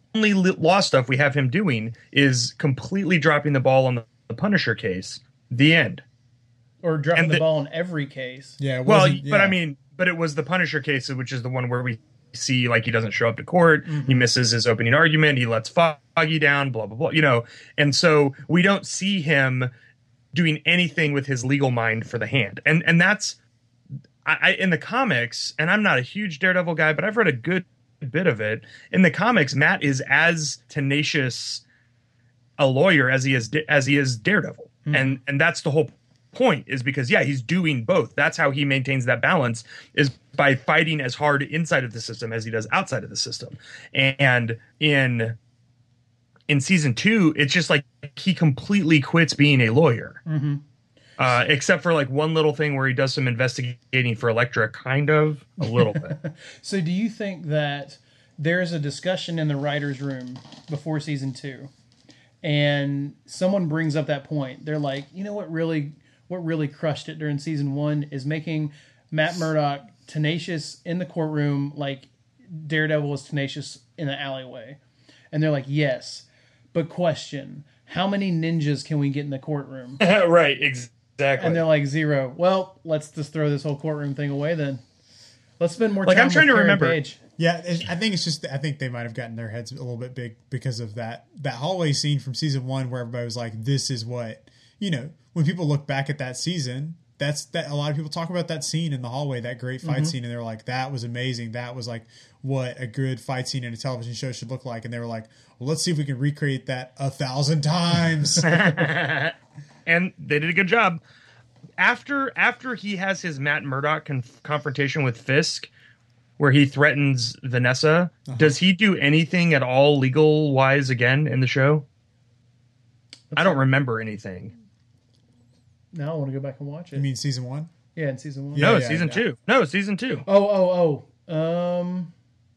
only law stuff we have him doing is completely dropping the ball on the, the Punisher case. The end. Or dropping And the, the- ball in every case. Yeah. It Well, wasn't- but yeah. I mean, but it was the Punisher case, which is the one where we see like he doesn't show up to court, Mm-hmm. he misses his opening argument, he lets Foggy down, blah blah blah. You know, and so we don't see him doing anything with his legal mind for the hand, and and that's I, I in the comics. And I'm not a huge Daredevil guy, but I've read a good bit of it. In the comics, Matt is as tenacious a lawyer as he is as he is Daredevil, Mm-hmm. and and that's the whole point, is because yeah, he's doing both. That's how he maintains that balance, is by fighting as hard inside of the system as he does outside of the system. And in in season two, it's just like he completely quits being a lawyer, Mm-hmm. uh, except for like one little thing where he does some investigating for Elektra, kind of a little bit. So do you think that there's a discussion in the writer's room before season two, and someone brings up that point? They're like, you know what really what really crushed it during season one is making Matt Murdock tenacious in the courtroom like Daredevil was tenacious in the alleyway. And they're like, yes, but question, how many ninjas can we get in the courtroom? Right, exactly. And they're like, zero. Well, let's just throw this whole courtroom thing away then. Let's spend more Like, time I'm trying with to Karen remember. Page. Yeah, it, I think it's just. I think they might have gotten their heads a little bit big because of that that hallway scene from season one, where everybody was like, "This is what you know." When people look back at that season, that's that. A lot of people talk about that scene in the hallway, that great fight Mm-hmm. scene, and they're like, "That was amazing. That was like what a good fight scene in a television show should look like." And they were like, "Well, let's see if we can recreate that a thousand times." And they did a good job. After after he has his Matt Murdock conf- confrontation with Fisk, where he threatens Vanessa, Uh-huh. does he do anything at all legal wise again in the show? I don't remember anything. Now I want to go back and watch it. You mean season one? Yeah, in season one. Yeah. No, it's season two. No, it's season two. Oh, oh, oh. Um,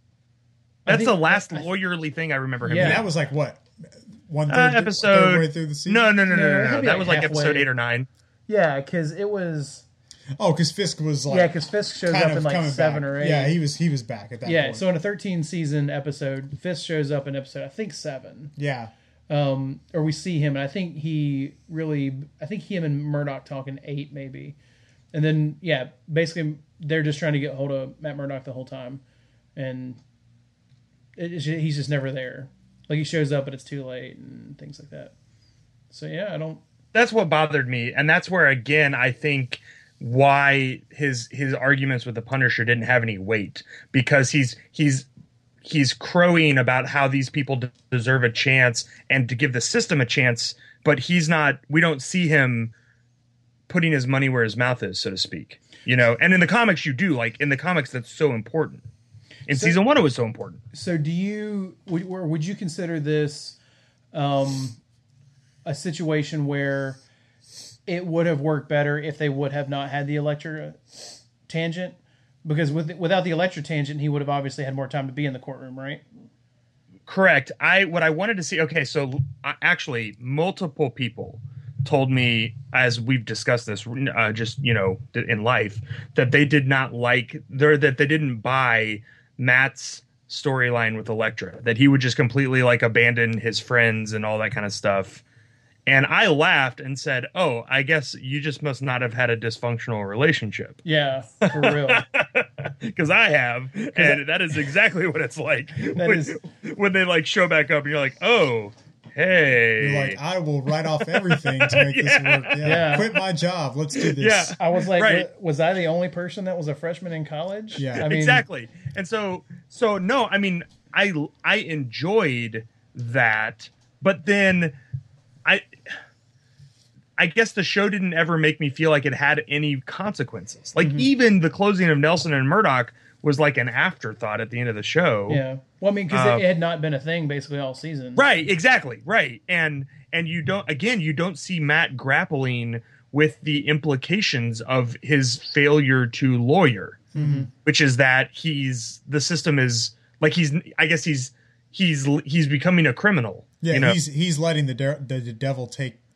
I That's think- the last I- I- lawyerly thing I remember him Yeah. doing. That was like what one Uh, third episode third way through the season. No, no, no, no, No, no, it no. had to be That like was like halfway. episode eight or nine. yeah, because it was. Oh, because Fisk was like Yeah, because Fisk shows kind up of in like coming seven back. or eight. Yeah, he was he was back at that Yeah, point. so in a thirteen season episode, Fisk shows up in episode I think seven. yeah. Um, or we see him, and I think he really, I think him and Murdoch talk in eight maybe, and then yeah, basically they're just trying to get hold of Matt Murdock the whole time, and it, it's ju- he's just never there. Like he shows up, but it's too late and things like that. So yeah, I don't. That's what bothered me, and that's where again I think why his his arguments with the Punisher didn't have any weight, because he's he's he's crowing about how these people d- deserve a chance and to give the system a chance, but he's not. We don't see him putting his money where his mouth is, so to speak. You know, and in the comics you do. Like in the comics, that's so important. In So- season one, it was so important. So do you would, or would you consider this um, a situation where it would have worked better if they would have not had the Elektra tangent? Because with without the Elektra tangent, he would have obviously had more time to be in the courtroom, right? Correct. I what I wanted to see. Okay, so uh, actually, multiple people told me, as we've discussed this, uh, just you know, in life, that they did not like there that they didn't buy Matt's storyline with Elektra. That he would just completely like abandon his friends and all that kind of stuff. And I laughed and said, "Oh, I guess you just must not have had a dysfunctional relationship." Yeah, for real. Because I have, and that is exactly what it's like when, is- when they like show back up and you're like, oh, hey. You're like, I will write off everything to make this Yeah. work. Yeah. Yeah. Quit my job. Let's do this. Yeah. I was like, Right. wa- was I the only person that was a freshman in college? Yeah. I mean, Exactly. And so, so no, I mean, I, I enjoyed that, but then I, I guess the show didn't ever make me feel like it had any consequences. Like even the closing of Nelson and Murdoch was like an afterthought at the end of the show. Yeah. Well, I mean, because Uh, it, it had not been a thing basically all season. Right, exactly, right. And and you don't again, you don't see Matt grappling with the implications of his failure to lawyer, Mm-hmm. which is that he's the system is like he's I guess he's he's he's becoming a criminal. Yeah, you know? he's he's letting the, de- the the devil take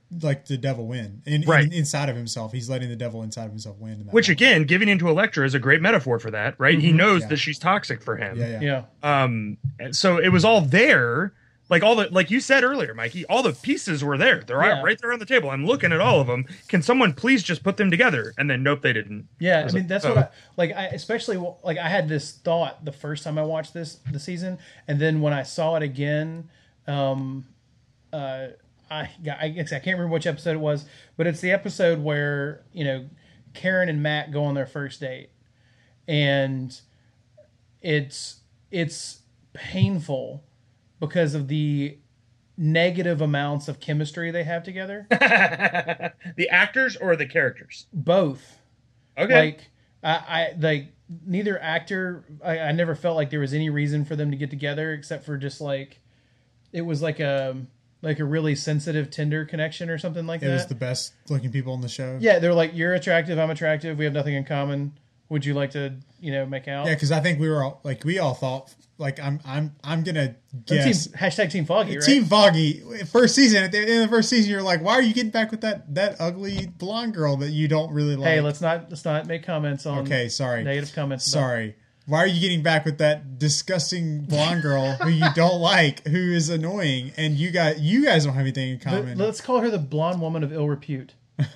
like the devil win. In, Right. in, inside of himself. He's letting the devil inside of himself win. In that Which moment. again, giving into Electra is a great metaphor for that, right? He knows Yeah. that she's toxic for him. Yeah, yeah. Yeah. Um, and so it was all there. Like all the, like you said earlier, Mikey, all the pieces were there. They're Yeah. right there on the table. I'm looking at all of them. Can someone please just put them together? And then nope, they didn't. Yeah, I was mean like, that's oh. what I like. I especially like I had this thought the first time I watched this the season, and then when I saw it again, um, uh, I I guess I can't remember which episode it was, but it's the episode where you know Karen and Matt go on their first date, and it's it's painful because of the negative amounts of chemistry they have together. The actors or the characters? Both. Okay. Like I, I like neither actor. I, I never felt like there was any reason for them to get together except for just like it was like a like a really sensitive, tender connection or something like It that. was the best looking people on the show. Yeah, they're like, you're attractive, I'm attractive, we have nothing in common. Would you like to, you know, make out? Yeah, because I think we were all like we all thought like I'm I'm I'm gonna Team, guess hashtag Team Foggy, right? Team Foggy first season at the end of the first season you're like, why are you getting back with that that ugly blonde girl that you don't really like? Hey, let's not let's not make comments on Okay, sorry. negative comments. about- Sorry. Why are you getting back with that disgusting blonde girl who you don't like, who is annoying, and you got you guys don't have anything in But common? let's call her the blonde woman of ill repute.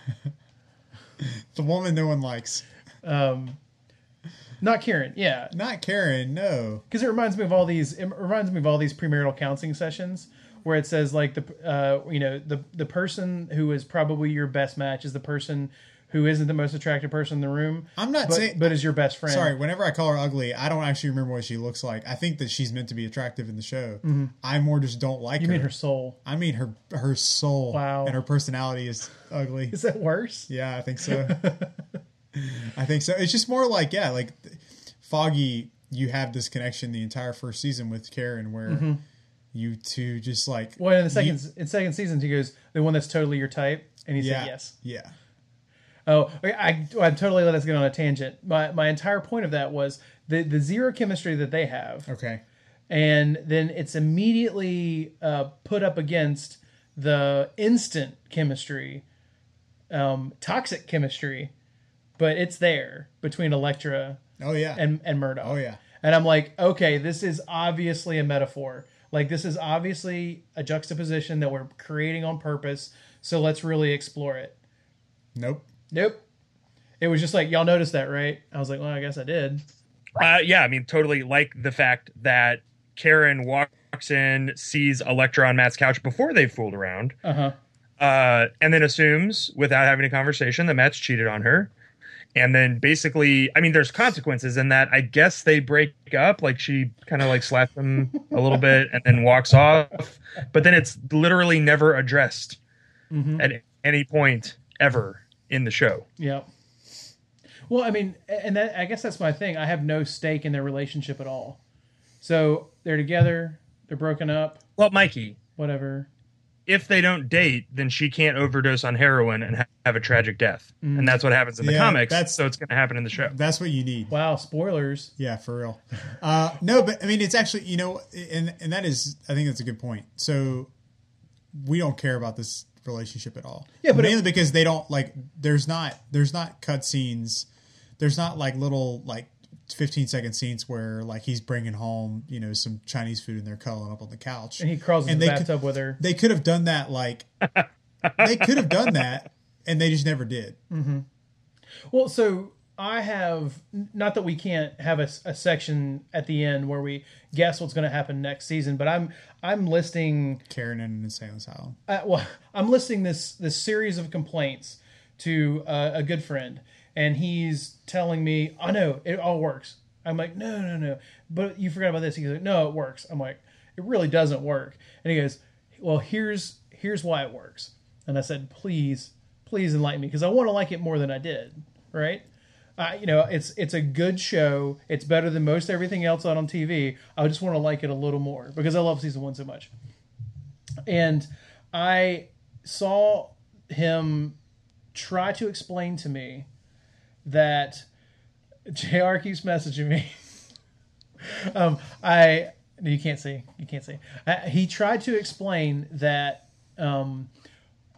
The woman no one likes. Um, not Karen, yeah. Not Karen, no. Because it reminds me of all these. It reminds me of all these premarital counseling sessions where it says like the uh, you know the the person who is probably your best match is the person who isn't the most attractive person in the room. I'm not but, saying- but is your best friend. Sorry, whenever I call her ugly, I don't actually remember what she looks like. I think that she's meant to be attractive in the show. I more just don't like you her. mean her soul? I mean her her soul. Wow. And her personality is ugly. Is that worse? Yeah, I think so. I think so. It's just more like, yeah, like Foggy, you have this connection the entire first season with Karen where you two just like Well, in the you- second in second season, he goes the one that's totally your type, and he yeah, said yes. Yeah. Oh, I, I, I totally let us get on a tangent. My my entire point of that was the the zero chemistry that they have. Okay. And then it's immediately uh, put up against the instant chemistry, um, toxic chemistry, but it's there between Elektra Oh yeah. and, and Murdoch. Oh, yeah. And I'm like, okay, this is obviously a metaphor. Like, this is obviously a juxtaposition that we're creating on purpose, so let's really explore it. Nope. Nope. It was just like, y'all noticed that, right? I was like, well, I guess I did. Uh, yeah, I mean, totally like the fact that Karen walks in, sees Elektra on Matt's couch before they've fooled around, Uh-huh. uh, and then assumes, without having a conversation, that Matt's cheated on her. And then basically, I mean, there's consequences in that. I guess they break up, like she kind of like slaps him a little bit and then walks off. But then it's literally never addressed Mm-hmm. at any point ever in the show. Yeah. Well, I mean, and that, I guess that's my thing. I have no stake in their relationship at all. So they're together, they're broken up, Well, Mikey, whatever. if they don't date, then she can't overdose on heroin and ha- have a tragic death. Mm. And that's what happens in the Yeah, comics. that's- So it's going to happen in the show. That's what you need. Wow, spoilers. Yeah, for real. Uh, no, but I mean, it's actually, you know, and and that is, I think that's a good point. So we don't care about this relationship at all. Yeah, but mainly it- because they don't like. There's not. There's not cut scenes. There's not like little like fifteen second scenes where like he's bringing home, you know, some Chinese food and they're cuddling up on the couch. And he crawls in And the they could- bathtub with her. They could have done that. Like they could have done that, and they just never did. Well, so I have, not that we can't have a, a section at the end where we guess what's going to happen next season, but I'm I'm listing Karen in an insane asylum. uh, well, I'm listing this this series of complaints to uh, a good friend, and he's telling me, "Oh no, it all works." I'm like, "No, no, no," but you forgot about this. He goes, "No, it works." I'm like, "It really doesn't work." And he goes, "Well, here's here's why it works." And I said, "Please, please enlighten me, because I want to like it more than I did." Right? Uh, you know, it's it's a good show. It's better than most everything else out on T V. I just want to like it a little more because I love season one so much. And I saw him try to explain to me that J R keeps messaging me. um, I you can't see, you can't see. Uh, he tried to explain that um,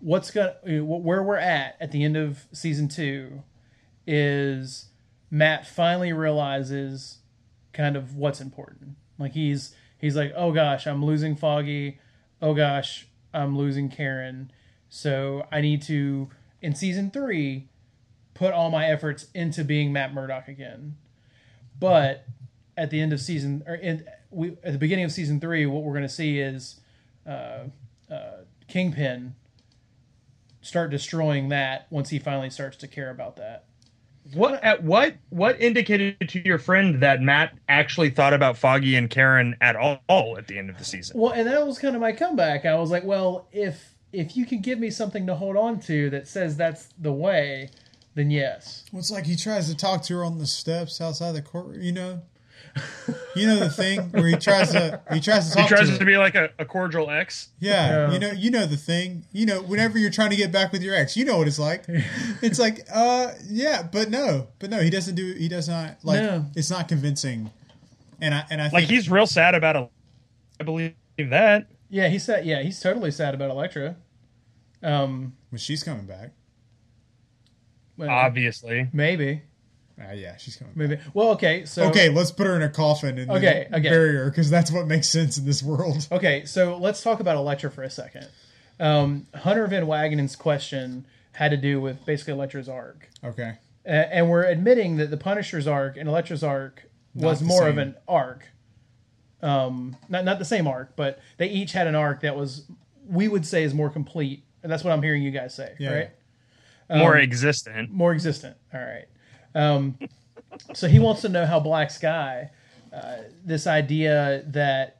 what's going where we're at at the end of season two is Matt finally realizes kind of what's important. Like he's he's like, oh gosh, I'm losing Foggy. Oh gosh, I'm losing Karen. So I need to, in season three, put all my efforts into being Matt Murdock again. But at the end of season, or in, we at the beginning of season three, what we're going to see is uh, uh, Kingpin start destroying that once he finally starts to care about that. What at what what indicated to your friend that Matt actually thought about Foggy and Karen at all at the end of the season? Well, and that was kind of my comeback. I was like, well, if if you can give me something to hold on to that says that's the way, then yes. Well, it's like he tries to talk to her on the steps outside the court. You know, you know the thing where he tries to he tries to talk He tries to to her. be like a, a cordial ex. Yeah, Yeah. you know, you know the thing. You know, whenever you're trying to get back with your ex, you know what it's like. It's like, uh, yeah, but no, but no, he doesn't do. He does not like. No. It's not convincing. And I and I think, Like he's real sad about it. I believe that. Yeah, he's sad. Yeah, he's totally sad about Elektra. Um, when she's coming back. well, Obviously. maybe, Uh, yeah, she's coming. maybe. Well, okay, so Okay, let's put her in a coffin and Okay, then okay. bury her because that's what makes sense in this world. Okay, so let's talk about Elektra for a second. Um, Hunter Van Wagenen's question had to do with basically Elektra's arc. Okay. Uh, and we're admitting that the Punisher's arc and Elektra's arc was the more of same. an arc. Um, not not the same arc, but they each had an arc that was, we would say, is more complete. And that's what I'm hearing you guys say, Yeah. right? More existent. More existent. All right. Um, so he wants to know how Black Sky, uh, this idea that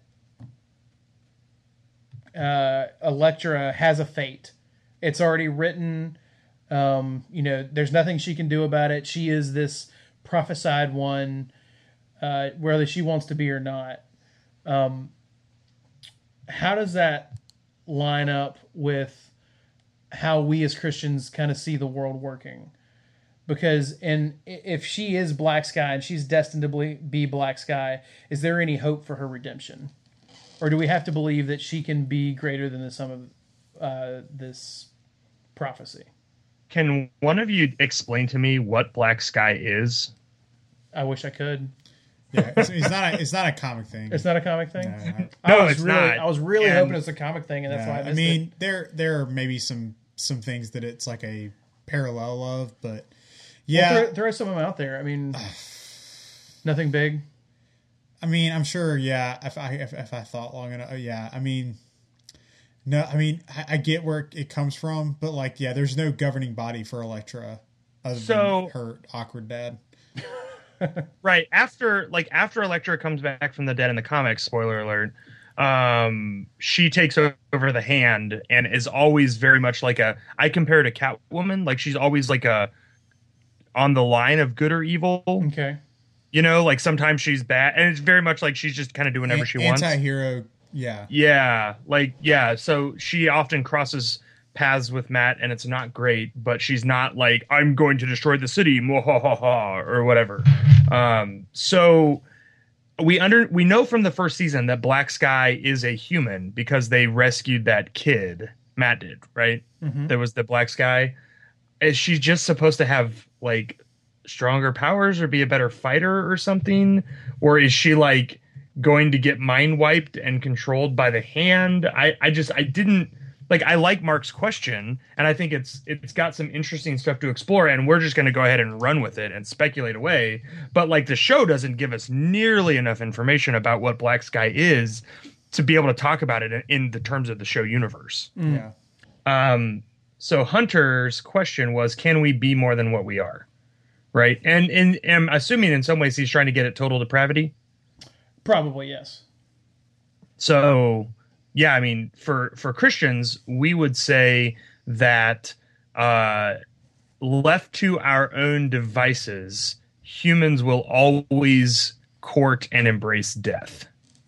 uh, Elektra has a fate. It's already written. Um, you know, there's nothing she can do about it. She is this prophesied one, uh, whether she wants to be or not. Um, how does that line up with how we as Christians kind of see the world working? Because in if she is Black Sky and she's destined to ble- be Black Sky, is there any hope for her redemption? Or do we have to believe that she can be greater than the sum of uh, this prophecy? Can one of you explain to me what Black Sky is? I wish I could. Yeah, it's, it's not. A, it's not a comic thing. It's not a comic thing? No, I- I No, was it's really, not. I was really And- hoping it was a comic thing, and that's Yeah, why I I missed mean, it. there there are maybe some some things that it's like a parallel of, but Well, yeah, throw, throw some of them out there. I mean, nothing big. I mean, I'm sure. Yeah, if I if, if I thought long enough, oh, yeah. I mean, no, I mean, I, I get where it comes from, but like, yeah, there's no governing body for Elektra other So- than her awkward dad. Right. After like after Elektra comes back from the dead in the comics, spoiler alert, um, she takes over the hand and is always very much like a I compare it to Catwoman. Like she's always like a on the line of good or evil. Okay. You know, like sometimes she's bad, and it's very much like she's just kind of doing whatever she wants. Anti-hero, yeah. Yeah, like yeah. So she often crosses paths with Matt, and it's not great. But she's not like I'm going to destroy the city, mwahaha, or whatever. Um, so we under we know from the first season that Black Sky is a human because they rescued that kid. Matt did, right? Mhm. There was the Black Sky. Is she just supposed to have like stronger powers or be a better fighter or something, or is she like going to get mind wiped and controlled by the hand? I, I just I didn't like I like Mark's question, and I think it's it's got some interesting stuff to explore, and we're just going to go ahead and run with it and speculate away. But like the show doesn't give us nearly enough information about what Black Sky is to be able to talk about it in, in the terms of the show universe. Yeah. Um, so Hunter's question was, can we be more than what we are? Right. And, and, and I'm assuming in some ways he's trying to get at total depravity. Probably, yes. So, yeah, I mean, for, for Christians, we would say that uh, left to our own devices, humans will always court and embrace death.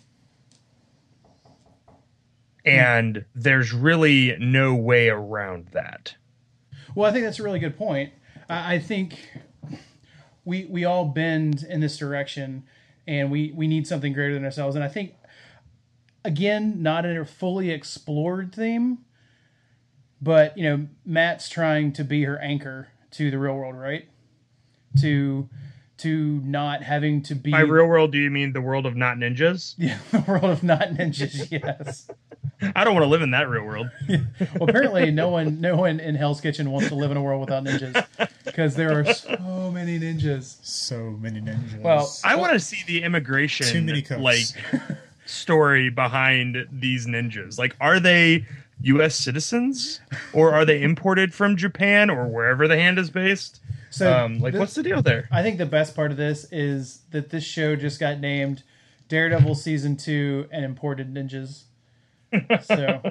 And there's really no way around that. Well, I think that's a really good point. I, I think we we all bend in this direction, and we, we need something greater than ourselves. And I think, again, not in a fully explored theme, but you know, Matt's trying to be her anchor to the real world, right? To to not having to be by real world. Do you mean the world of not ninjas? Yeah, the world of not ninjas. Yes. I don't want to live in that real world. Yeah. Well, apparently, no one, no one in Hell's Kitchen wants to live in a world without ninjas because there are so many ninjas. So many ninjas. Well, I want to see the immigration Too many cooks. like story behind these ninjas. Like, are they U S citizens or are they imported from Japan or wherever the hand is based? So, um, like, this, what's the deal there? I think the best part of this is that this show just got named Daredevil Season two and Imported Ninjas. So,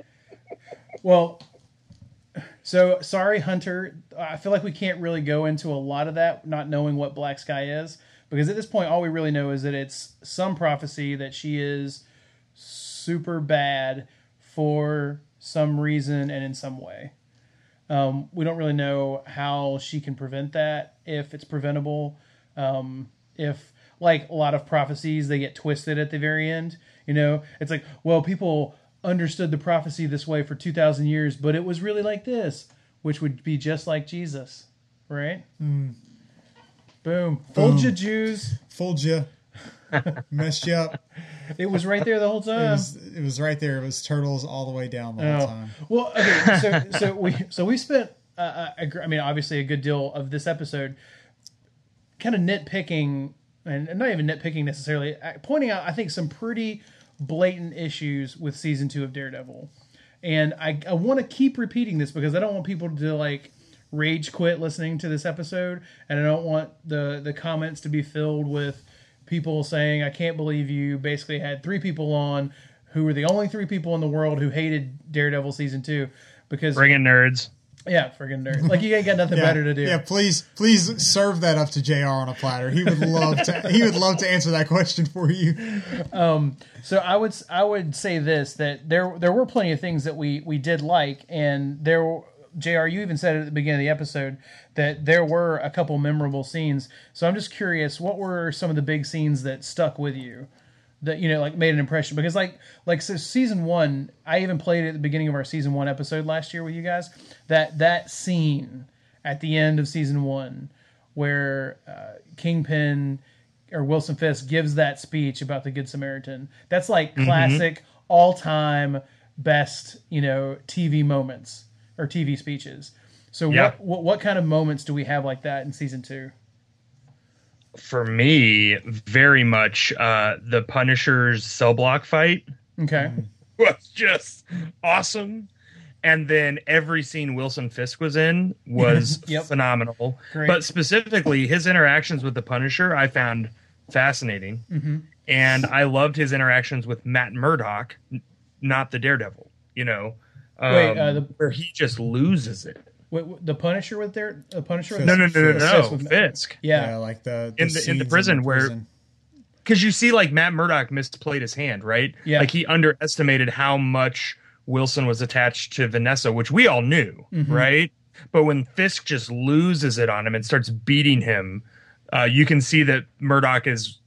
well, so sorry, Hunter. I feel like we can't really go into a lot of that, not knowing what Black Sky is, because at this point, all we really know is that it's some prophecy that she is super bad for some reason and in some way. Um, we don't really know how she can prevent that, if it's preventable, um, if, like a lot of prophecies, they get twisted at the very end. You know, it's like, well, people understood the prophecy this way for two thousand years, but it was really like this, which would be just like Jesus, right? Mm. Boom. Fooled Boom. you, Jews. Fooled you. Messed you up. It was right there the whole time. It was, it was right there. It was turtles all the way down the Oh. whole time. Well, okay, so so we so we spent, uh, a gr- I mean, obviously a good deal of this episode kind of nitpicking, and not even nitpicking necessarily, uh, pointing out, I think, some pretty blatant issues with season two of Daredevil. And I, I want to keep repeating this because I don't want people to like rage quit listening to this episode, and I don't want the the comments to be filled with people saying, I can't believe you basically had three people on who were the only three people in the world who hated Daredevil season two. Because Bring in nerds. yeah, friggin' nerd. Like, you ain't got nothing Yeah, better to do. yeah. Please, please serve that up to J R on a platter. He would love to. He would love to answer that question for you. Um, so I would I would say this, that there there were plenty of things that we we did like, and there, J R, you even said it at the beginning of the episode that there were a couple memorable scenes. So I'm just curious, what were some of the big scenes that stuck with you, that, you know, like made an impression? Because like like so season one, I even played it at the beginning of our season one episode last year with you guys. That that scene at the end of season one where uh, Kingpin or Wilson Fisk gives that speech about the Good Samaritan. That's like classic, mm-hmm. all time best, you know, T V moments or T V speeches. So yeah. what, what what kind of moments do we have like that in season two? For me, very much uh, the Punisher's cell block fight. Okay. Was just awesome. And then every scene Wilson Fisk was in was Yep. phenomenal. Great. But specifically, his interactions with the Punisher I found fascinating. Mm-hmm. And I loved his interactions with Matt Murdock, n- not the Daredevil, you know, um, Wait, uh, the- where he just loses it. Wait, the Punisher with their the Punisher? With No, no, no, no, Fisk no. with- Fisk. Yeah. Yeah, like the, In the- in the scenes prison where- Because you see, like, Matt Murdock misplayed his hand, right? Yeah. Like, he underestimated how much Wilson was attached to Vanessa, which we all knew, Mhm. right? But when Fisk just loses it on him and starts beating him, uh, you can see that Murdock is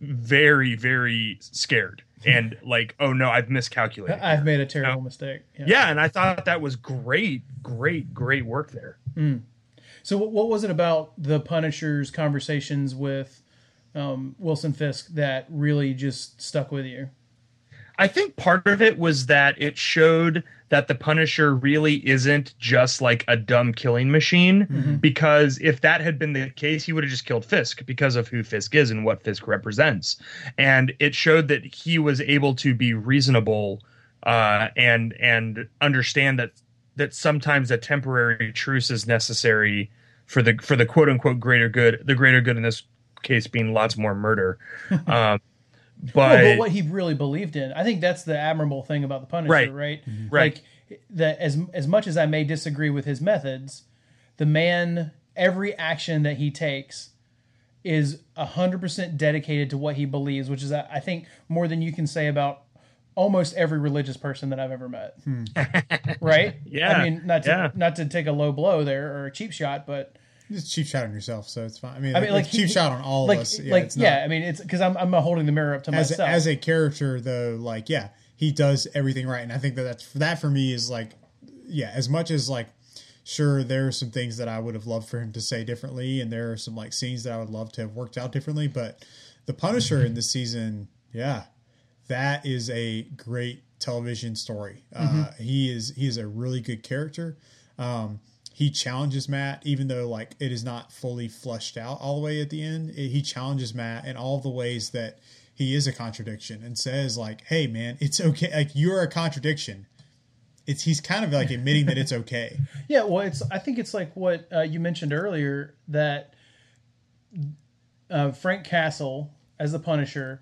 very, very scared. And, like, oh, no, I've miscalculated. I've made a terrible No. mistake. Yeah, and I thought that was great, great, great work there. Mm. So what, what was it about the Punisher's conversations with um, Wilson Fisk that really just stuck with you? I think part of it was that it showed that the Punisher really isn't just like a dumb killing machine, Mm-hmm. because if that had been the case, he would have just killed Fisk because of who Fisk is and what Fisk represents. And it showed that he was able to be reasonable uh, and and understand that that sometimes a temporary truce is necessary for the for the quote unquote greater good. The greater good in this case being lots more murder. Um, But, Well, but what he really believed in, I think that's the admirable thing about the Punisher, Right. right? Mhm. Right. Like that, as as much as I may disagree with his methods, the man, every action that he takes is a hundred percent dedicated to what he believes, which is, I think, more than you can say about almost every religious person that I've ever met. Right? Yeah. I mean, not to Yeah. not to take a low blow there or a cheap shot, but. It's cheap shot on yourself, so it's fine. I mean, I mean, like it's cheap he- shot on all like, of us. Yeah, like, it's yeah. not, I mean, it's because I'm I'm holding the mirror up to as myself. as a character though, like yeah, he does everything right, and I think that that's that for me is like yeah, as much as like, sure, there are some things that I would have loved for him to say differently, and there are some like scenes that I would love to have worked out differently. But the Punisher in this season, yeah, that is a great television story. Mm-hmm. Uh, he is he is a really good character. Um, he challenges Matt, even though like it is not fully fleshed out all the way at the end. It, he challenges Matt in all the ways that he is a contradiction, and says like, "Hey, man, it's okay. Like you're a contradiction." It's he's kind of like admitting that it's okay. Yeah, well, it's I think it's like what uh, you mentioned earlier, that uh, Frank Castle as the Punisher,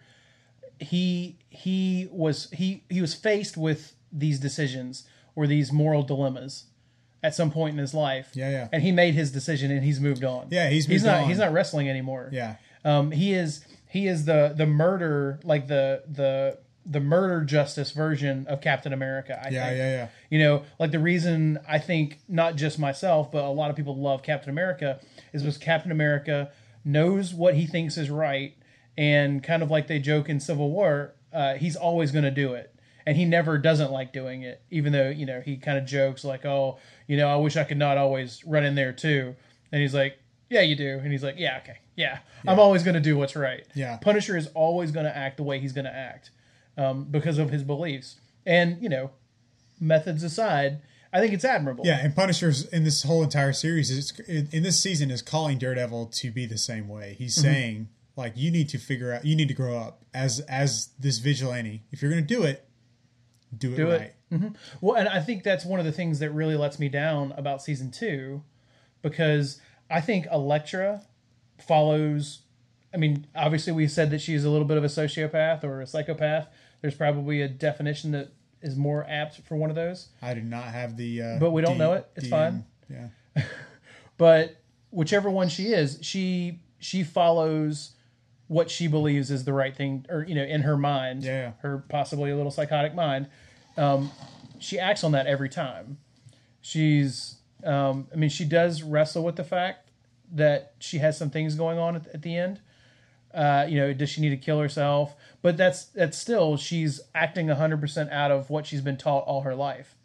he he was he he was faced with these decisions or these moral dilemmas at some point in his life. Yeah, yeah. And he made his decision and he's moved on. Yeah, he's moved he's not on. he's not wrestling anymore. Yeah. Um, he is he is the the murder like the the the murder justice version of Captain America. I yeah, think. yeah, yeah. You know, like the reason I think not just myself, but a lot of people love Captain America is because Captain America knows what he thinks is right, and kind of like they joke in Civil War, uh, he's always going to do it. And he never doesn't like doing it, even though, you know, he kind of jokes like, oh, you know, I wish I could not always run in there too. And he's like, yeah, you do. And he's like, yeah, okay, yeah. yeah. I'm always going to do what's right. Yeah. Punisher is always going to act the way he's going to act um, because of his beliefs. And, you know, methods aside, I think it's admirable. Yeah, and Punisher's in this whole entire series, is in this season, is calling Daredevil to be the same way. He's mm-hmm. saying, like, you need to figure out, you need to grow up as as this vigilante. If you're going to do it, do it do right. It. Mm-hmm. Well, and I think that's one of the things that really lets me down about season two, because I think Elektra follows. I mean, obviously, we said that she's a little bit of a sociopath or a psychopath. There's probably a definition that is more apt for one of those. I do not have the. Uh, but we don't D- know it. It's D fine. M. Yeah. But whichever one she is, she she follows what she believes is the right thing, or, you know, in her mind, yeah. her possibly a little psychotic mind. Um, she acts on that every time. She's, um, I mean, she does wrestle with the fact that she has some things going on at, at the end. Uh, you know, does she need to kill herself? But that's that's still, she's acting one hundred percent out of what she's been taught all her life.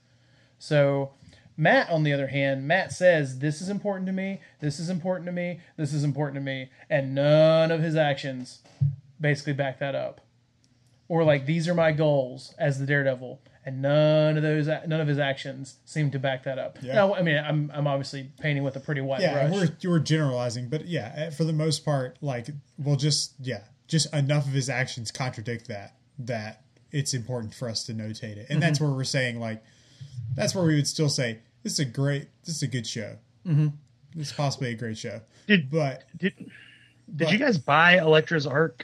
So Matt, on the other hand, Matt says, this is important to me, this is important to me, this is important to me, and none of his actions basically back that up. Or like, these are my goals as the Daredevil, and none of those, none of his actions seem to back that up. Yeah. Now, I mean, I'm I'm obviously painting with a pretty wide yeah, brush. we're we're generalizing, but yeah, for the most part, like, well, just yeah, just enough of his actions contradict that that it's important for us to notate it, and mm-hmm. that's where we're saying like, that's where we would still say this is a great, this is a good show. Mm-hmm. This is possibly a great show. Did but did did but, you guys buy Elektra's arc?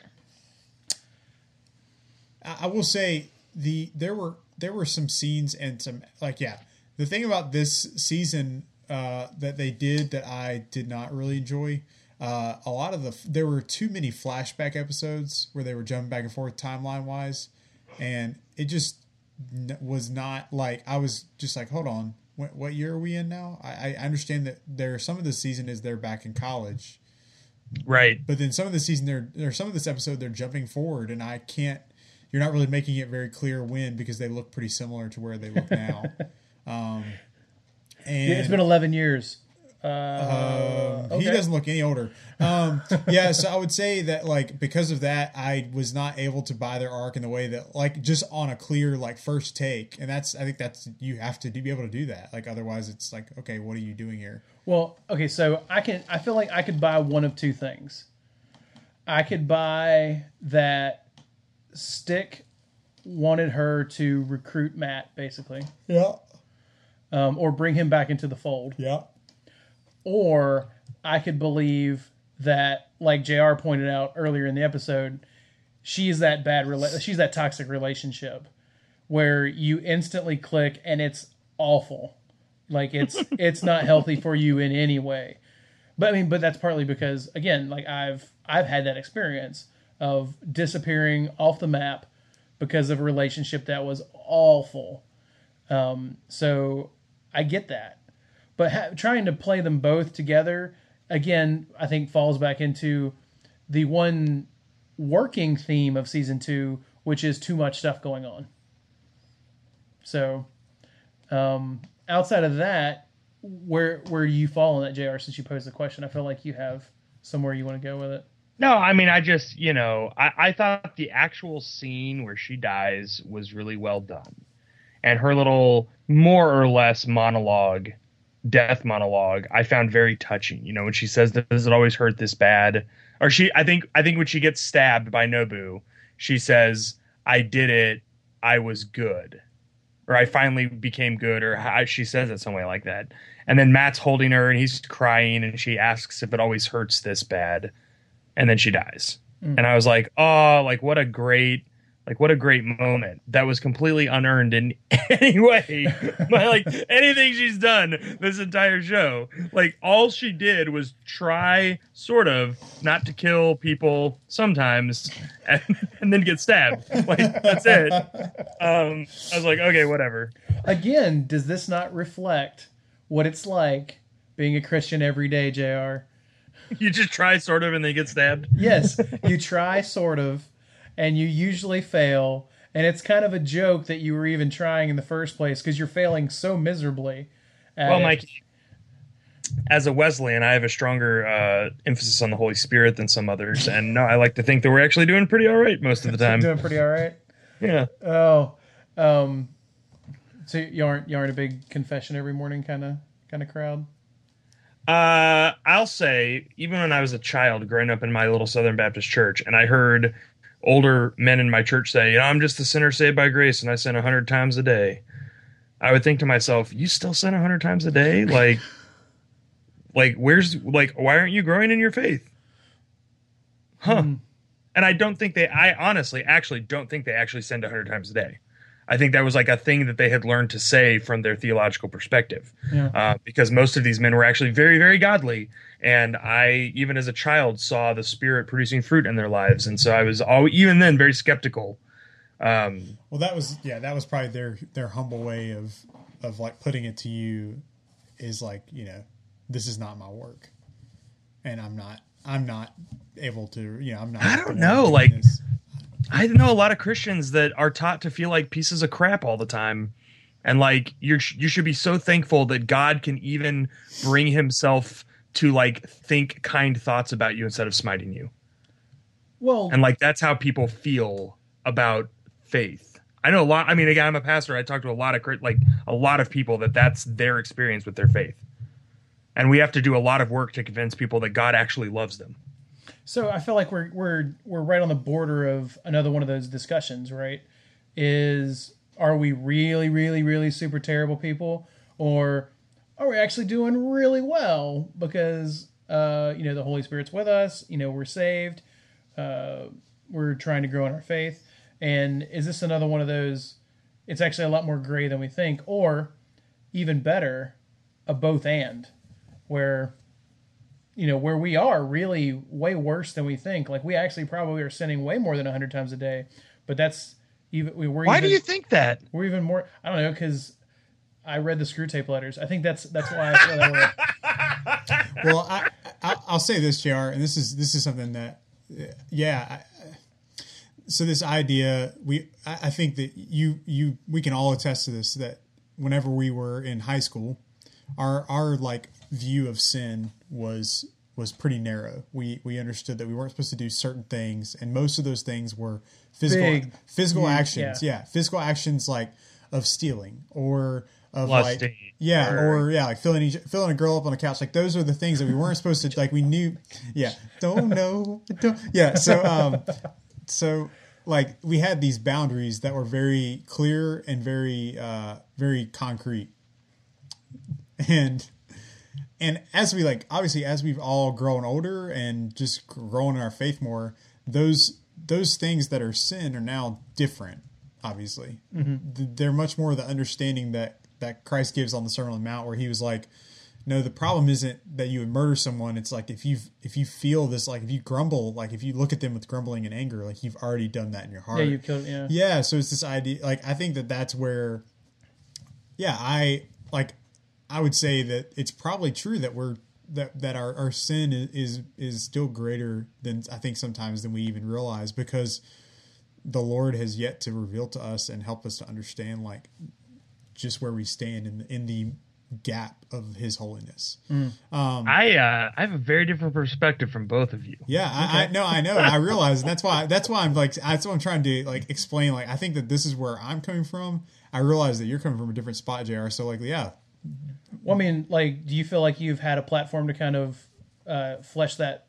I, I will say the there were. There were some scenes and some, like, yeah. The thing about this season uh, that they did that I did not really enjoy, uh, a lot of the, there were too many flashback episodes where they were jumping back and forth timeline-wise, and it just n- was not, like, I was just like, hold on, what, what year are we in now? I, I understand that there, some of the season is they're back in college. Right. But then some of the season, they're, or some of this episode, they're jumping forward, and I can't, you're not really making it very clear when, because they look pretty similar to where they look now. um, and yeah, it's been eleven years. Uh, uh, okay. He doesn't look any older. Um, yeah, so I would say that, like, because of that, I was not able to buy their arc in the way that, like, just on a clear, like, first take. And that's, I think that's, you have to be able to do that. Like, otherwise it's like, okay, what are you doing here? Well, okay, so I can, I feel like I could buy one of two things. I could buy that Stick wanted her to recruit Matt, basically. Yeah. Um, or bring him back into the fold. Yeah. Or I could believe that, like J R pointed out earlier in the episode, she's that bad, rela- she's that toxic relationship where you instantly click and it's awful. Like, it's it's not healthy for you in any way. But I mean, but that's partly because, again, like I've I've had that experience of disappearing off the map because of a relationship that was awful. Um, so I get that. But ha- trying to play them both together, again, I think falls back into the one working theme of season two, which is too much stuff going on. So, um, outside of that, where where do you fall on that, J R? Since you posed the question, I feel like you have somewhere you want to go with it. No, I mean, I just, you know, I, I thought the actual scene where she dies was really well done. And her little more or less monologue, death monologue, I found very touching. You know, when she says, does it always hurt this bad? Or she, I think, I think when she gets stabbed by Nobu, she says, I did it. I was good. Or I finally became good. Or how, she says it some way like that. And then Matt's holding her and he's crying and she asks if it always hurts this bad. And then she dies. Mm. And I was like, oh, like what a great, like what a great moment. That was completely unearned in any way. Like anything she's done this entire show. Like all she did was try sort of not to kill people sometimes and, and then get stabbed. Like that's it. Um, I was like, okay, whatever. Again, does this not reflect what it's like being a Christian every day, J R? You just try sort of and then get stabbed? Yes, you try sort of and you usually fail. And it's kind of a joke that you were even trying in the first place because you're failing so miserably. Well, Mike, as a Wesleyan, I have a stronger uh, emphasis on the Holy Spirit than some others. And no, I like to think that we're actually doing pretty all right most of the time. Doing pretty all right? Yeah. Oh, um, so you aren't, you aren't a big confession every morning kind of kind of crowd? Uh, I'll say, even when I was a child growing up in my little Southern Baptist church, and I heard older men in my church say, you know, I'm just a sinner saved by grace, and I sin a hundred times a day, I would think to myself, you still sin a hundred times a day? Like, like, where's, like, why aren't you growing in your faith? Huh. Mm. And I don't think they, I honestly, actually don't think they actually sin a hundred times a day. I think that was like a thing that they had learned to say from their theological perspective, yeah. uh, because most of these men were actually very, very godly. And I, even as a child, saw the Spirit producing fruit in their lives. And so I was all, even then very skeptical. Um, well, that was, yeah, that was probably their, their humble way of, of like putting it to you is like, you know, this is not my work and I'm not, I'm not able to, you know, I'm not. I don't know. Like, this. I know a lot of Christians that are taught to feel like pieces of crap all the time. And like, you're, you should be so thankful that God can even bring himself to like think kind thoughts about you instead of smiting you. Well, and like, that's how people feel about faith. I know a lot. I mean, again, I'm a pastor. I talk to a lot of, like a lot of people that that's their experience with their faith. And we have to do a lot of work to convince people that God actually loves them. So I feel like we're we're we're right on the border of another one of those discussions, right? Is are we really, really, really super terrible people, or are we actually doing really well because uh, you know the Holy Spirit's with us? You know, we're saved. Uh, we're trying to grow in our faith, and is this another one of those? It's actually a lot more gray than we think, or even better, a both and, where. You know, where we are really way worse than we think. Like we actually probably are sinning way more than a hundred times a day, but that's even. We're why even, do you think that? We're even more. I don't know, because I read the Screwtape Letters. I think that's that's why I feel that way. Well, I, I I'll say this, J R, and this is this is something that, yeah. I, so this idea, we I, I think that you you we can all attest to this, that whenever we were in high school, our our like. view of sin was was pretty narrow. We we understood that we weren't supposed to do certain things, and most of those things were physical Big. physical yeah, actions. Yeah. yeah, physical actions like of stealing or of Lusting. like yeah or, or yeah like filling filling a girl up on the couch. Like those are the things that we weren't supposed to like. We knew yeah don't know don't yeah so um so like we had these boundaries that were very clear and very uh very concrete. And And as we like, obviously, as we've all grown older and just grown in our faith more, those those things that are sin are now different. Obviously, mm-hmm. they're much more the understanding that that Christ gives on the Sermon on the Mount, where he was like, "No, the problem isn't that you would murder someone. It's like if you if you feel this, like if you grumble, like if you look at them with grumbling and anger, like you've already done that in your heart. Yeah, you've killed. Yeah, yeah. So it's this idea. Like I think that that's where, yeah, I like." I would say that it's probably true that we're that, that our, our sin is is still greater than I think sometimes than we even realize, because the Lord has yet to reveal to us and help us to understand like just where we stand in the, in the gap of his holiness. Mm. Um, I uh, I have a very different perspective from both of you. Yeah, I, I no, I know, I realize, and that's why that's why I'm like that's what I'm trying to like explain. Like I think that this is where I'm coming from. I realize that you're coming from a different spot, J R. So like, yeah. Well, I mean, like, do you feel like you've had a platform to kind of uh, flesh that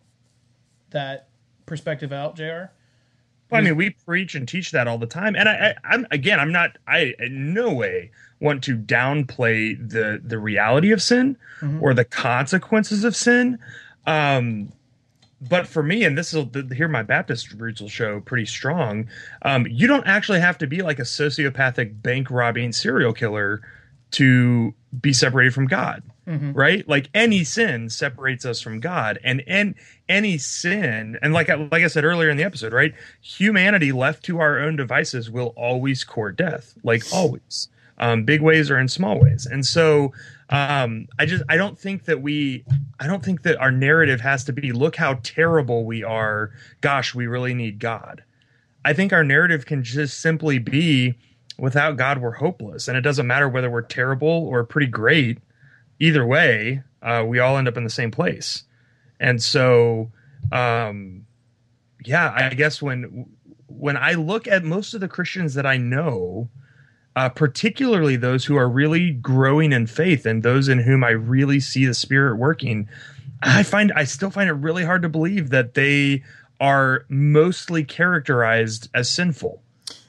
that perspective out, J R? Well, I mean, we preach and teach that all the time, and I, I, I'm again, I'm not, I in no way want to downplay the the reality of sin mm-hmm. or the consequences of sin. Um, but for me, and this will here my Baptist roots will show pretty strong. Um, you don't actually have to be like a sociopathic bank robbing serial killer to be separated from God. Mm-hmm. Right? Like any sin separates us from God, and and any sin, and like I, like I said earlier in the episode, right? Humanity left to our own devices will always court death, like always, um, big ways or in small ways. And so, um, I just I don't think that we, I don't think that our narrative has to be, look how terrible we are. Gosh, we really need God. I think our narrative can just simply be, without God, we're hopeless, and it doesn't matter whether we're terrible or pretty great. Either way, uh, we all end up in the same place. And so, um, yeah, I guess when when I look at most of the Christians that I know, uh, particularly those who are really growing in faith and those in whom I really see the Spirit working, I find I still find it really hard to believe that they are mostly characterized as sinful.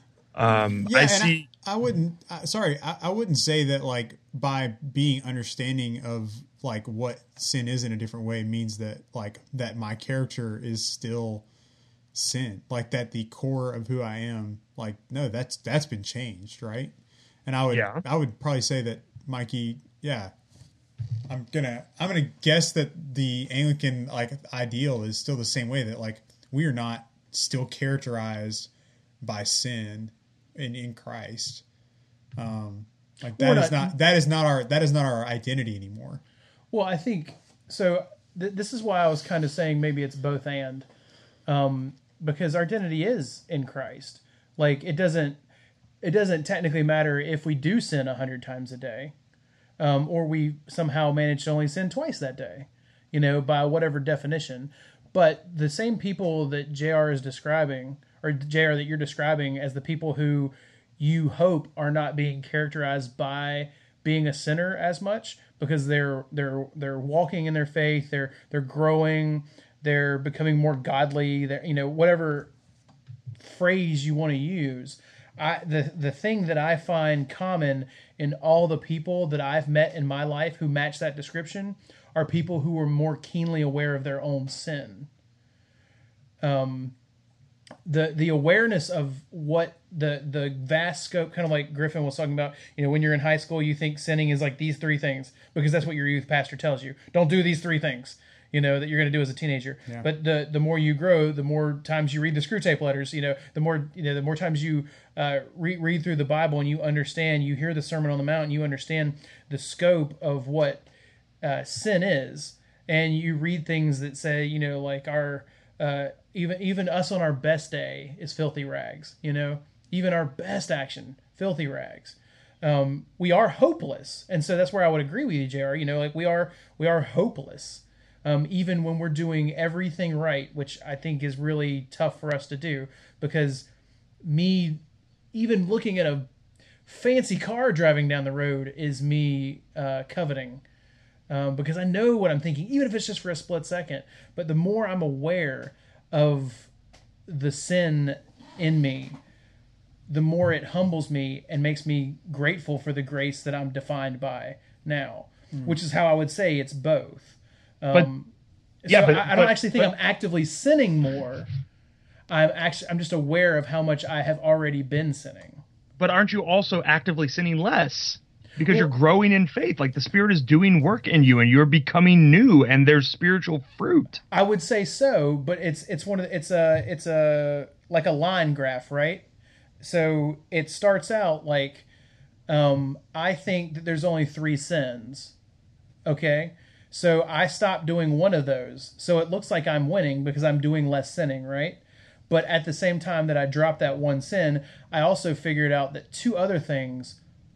Um, yeah, I see. I, I wouldn't. Uh, sorry, I, I wouldn't say that like by being understanding of like what sin is in a different way means that like that my character is still sin. Like that the core of who I am. Like no, that's that's been changed, right? And I would yeah. I would probably say that Mikey, yeah. I'm gonna I'm gonna guess that the Anglican like ideal is still the same way, that like we are not still characterized by sin in in Christ. Um, like that We're is not, not that is not our that is not our identity anymore. Well, I think so. Th- this is why I was kind of saying maybe it's both and, um, because our identity is in Christ. Like it doesn't it doesn't technically matter if we do sin a hundred times a day. Um, or we somehow manage to only sin twice that day, you know, by whatever definition. But the same people that J R is describing, or J R that you're describing as the people who you hope are not being characterized by being a sinner as much, because they're they're they're walking in their faith, they're they're growing, they're becoming more godly, they're, you know, whatever phrase you want to use. I, the the thing that I find common in all the people that I've met in my life who match that description are people who are more keenly aware of their own sin. Um, the the awareness of what the the vast scope, kind of like Griffin was talking about. You know, when you're in high school, you think sinning is like these three things because that's what your youth pastor tells you. Don't do these three things, you know, that you're going to do as a teenager. Yeah. But the the more you grow, the more times you read the Screw Tape Letters, you know, the more, you know, the more times you uh, re- read through the Bible and you understand, you hear the Sermon on the Mount, and you understand the scope of what uh, sin is. And you read things that say, you know, like our, uh, even, even us on our best day is filthy rags, you know, even our best action, filthy rags. Um, we are hopeless. And so that's where I would agree with you, J R, you know, like we are, we are hopeless. Um, even when we're doing everything right, which I think is really tough for us to do, because me even looking at a fancy car driving down the road is me uh, coveting, um, because I know what I'm thinking, even if it's just for a split second. But the more I'm aware of the sin in me, the more it humbles me and makes me grateful for the grace that I'm defined by now, mm. which is how I would say it's both. Um, but, yeah, so but, I, I don't but, actually think but, I'm actively sinning more. I'm actually I'm just aware of how much I have already been sinning. But aren't you also actively sinning less? Because well, you're growing in faith. Like the Spirit is doing work in you, and you're becoming new, and there's spiritual fruit. I would say so, but it's it's one of the, it's a it's a like a line graph, right? So it starts out like um, I think that there's only three sins. Okay. So I stopped doing one of those. So it looks like I'm winning because I'm doing less sinning, right? But at the same time that I dropped that one sin, I also figured out that two other things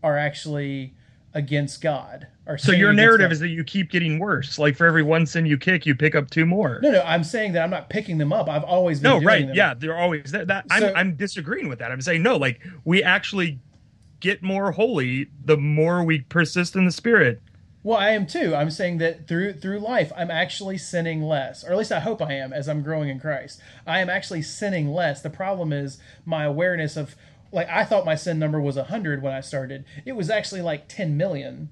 are actually against God. Or so your narrative is that you keep getting worse. Like for every one sin you kick, you pick up two more. No, no, I'm saying that I'm not picking them up. I've always been no, doing right? them. Yeah, they're always that. that So, I'm I'm disagreeing with that. I'm saying no. Like we actually get more holy the more we persist in the Spirit. Well, I am too. I'm saying that through through life, I'm actually sinning less, or at least I hope I am, as I'm growing in Christ. I am actually sinning less. The problem is my awareness of, like, I thought my sin number was one hundred when I started. It was actually like ten million.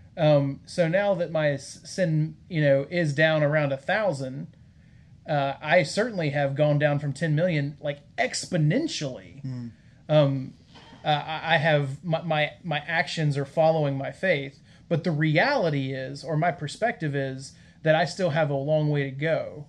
Um, so now that my sin, you know, is down around a thousand, uh, I certainly have gone down from ten million, like exponentially. Mm. Um, uh, I have my, my my actions are following my faith. But the reality is, or my perspective is, that I still have a long way to go.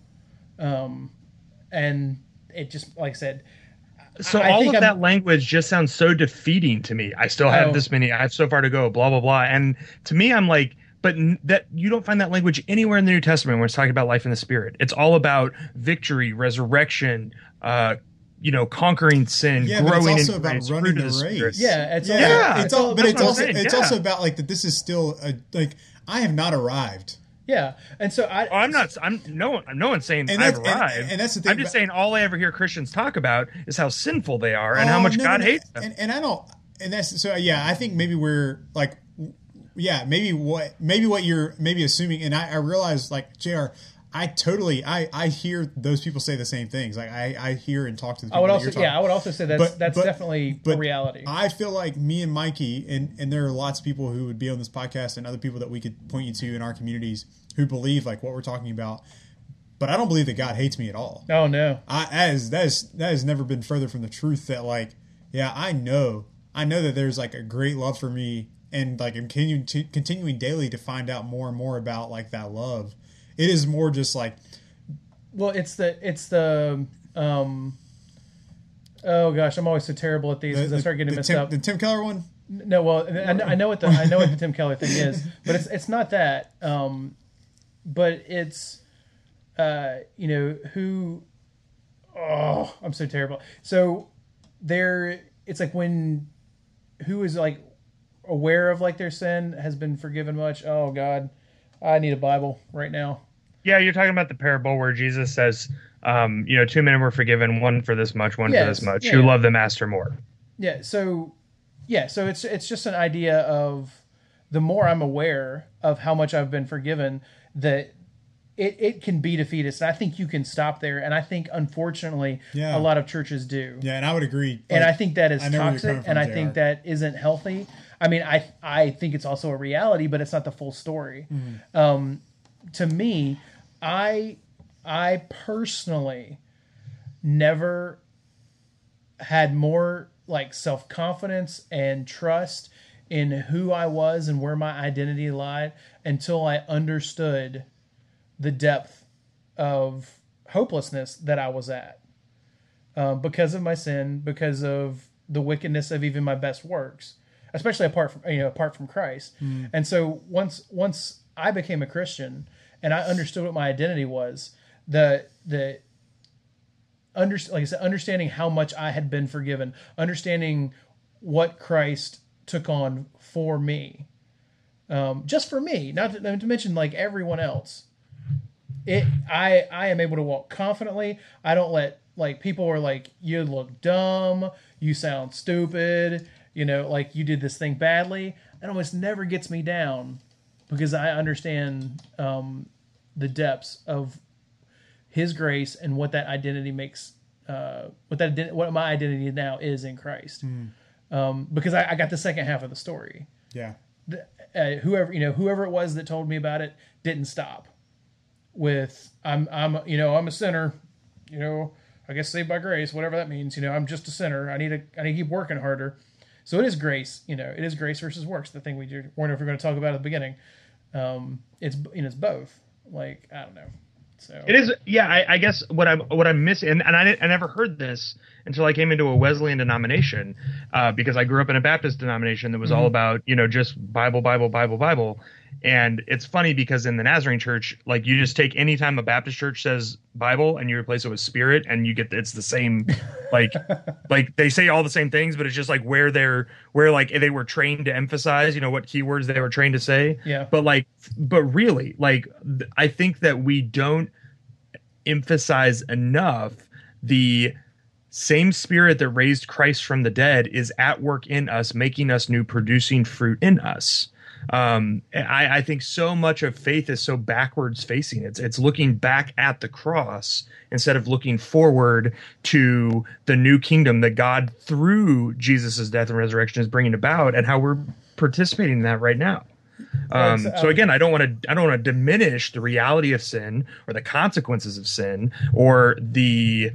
Um, and it just, like I said... So I, all I of I'm, that language just sounds so defeating to me. I still have oh, this many, I have so far to go, blah, blah, blah. And to me, I'm like, but that you don't find that language anywhere in the New Testament when it's talking about life in the Spirit. It's all about victory, resurrection, uh, you know, conquering sin, yeah, growing but it's also in about grace, running the the race. Yeah, it's yeah, also, yeah, it's all, but it's also saying, it's yeah. also about like that. This is still a, like I have not arrived. Yeah, and so I. Oh, I'm not. I'm no one. No one's saying I've arrived. And, and that's the thing. I'm just about, saying all I ever hear Christians talk about is how sinful they are and oh, how much no, God no, no. hates them. And, and I don't. And that's so. Yeah, I think maybe we're like, yeah, maybe what maybe what you're maybe assuming. And I, I realize like J R, I totally I, I hear those people say the same things. Like I, I hear and talk to the people. I would that also you're talking. yeah I would also say that's But- that's but- definitely but a reality. I feel like me and Mikey, and, and there are lots of people who would be on this podcast and other people that we could point you to in our communities who believe like what we're talking about. But I don't believe that God hates me at all. Oh no. I as that is that has never been further from the truth that like, yeah, I know. I know that there's like a great love for me, and like I'm continuing to, continuing daily to find out more and more about like that love. It is more just like, Well, it's the it's the um. Oh gosh, I'm always so terrible at these because I start getting the messed Tim, up. the Tim Keller one. No, well, I know, I know what the I know what the Tim Keller thing is, but it's it's not that. Um, but it's, uh, you know, who. Oh, I'm so terrible. So there, it's like when, who is like aware of like their sin has been forgiven much. Oh God, I need a Bible right now. Yeah, you're talking about the parable where Jesus says, um, you know, two men were forgiven, one for this much, one Yes, for this much. yeah, Who yeah. love the master more? Yeah. So, yeah. So it's it's just an idea of the more I'm aware of how much I've been forgiven, that it, it can be defeatist. And I think you can stop there. And I think, unfortunately, Yeah. a lot of churches do. Yeah, and I would agree. And Like, I think that is I know where you're toxic, coming from, and I J R. think that isn't healthy. I mean, I I think it's also a reality, but it's not the full story. Mm-hmm. Um, to me, I I personally never had more like self-confidence and trust in who I was and where my identity lied until I understood the depth of hopelessness that I was at. Um, because of my sin, because of the wickedness of even my best works, especially apart from you know apart from Christ. Mm. And so once once I became a Christian and I understood what my identity was, the the under like I said, understanding how much I had been forgiven, understanding what Christ took on for me, um, just for me, not to, not to mention like everyone else. It I I am able to walk confidently. I don't let like people are like, you look dumb, you sound stupid, you know, like you did this thing badly. It almost never gets me down because I understand um, the depths of His grace and what that identity makes, uh, what that ident- what my identity now is in Christ. Mm. Um, because I, I got the second half of the story. Yeah. The, uh, whoever you know, whoever it was that told me about it didn't stop with I'm I'm you know I'm a sinner, you know I guess saved by grace, whatever that means. You know I'm just a sinner. I need to I need to keep working harder. So it is grace. You know it is grace versus works. The thing we do, wonder if we're going to talk about at the beginning. Um, it's you know it's both. Like I don't know. So It is, yeah. I, I guess what I'm what I'm missing, and, and I, didn't- I never heard this until I came into a Wesleyan denomination, uh, because I grew up in a Baptist denomination that was all about you know just Bible, Bible, Bible, Bible, And it's funny because in the Nazarene church, like you just take any time a Baptist church says Bible and you replace it with Spirit, and you get it's the same, like like they say all the same things, but it's just like where they're where like they were trained to emphasize, you know, what keywords they were trained to say. Yeah. But like, but really, like I think that we don't emphasize enough the same Spirit that raised Christ from the dead is at work in us, making us new, producing fruit in us. Um, I, I think so much of faith is so backwards facing. It's it's looking back at the cross instead of looking forward to the new kingdom that God through Jesus' death and resurrection is bringing about, and how we're participating in that right now. Um, so again, I don't want to I don't want to diminish the reality of sin or the consequences of sin or the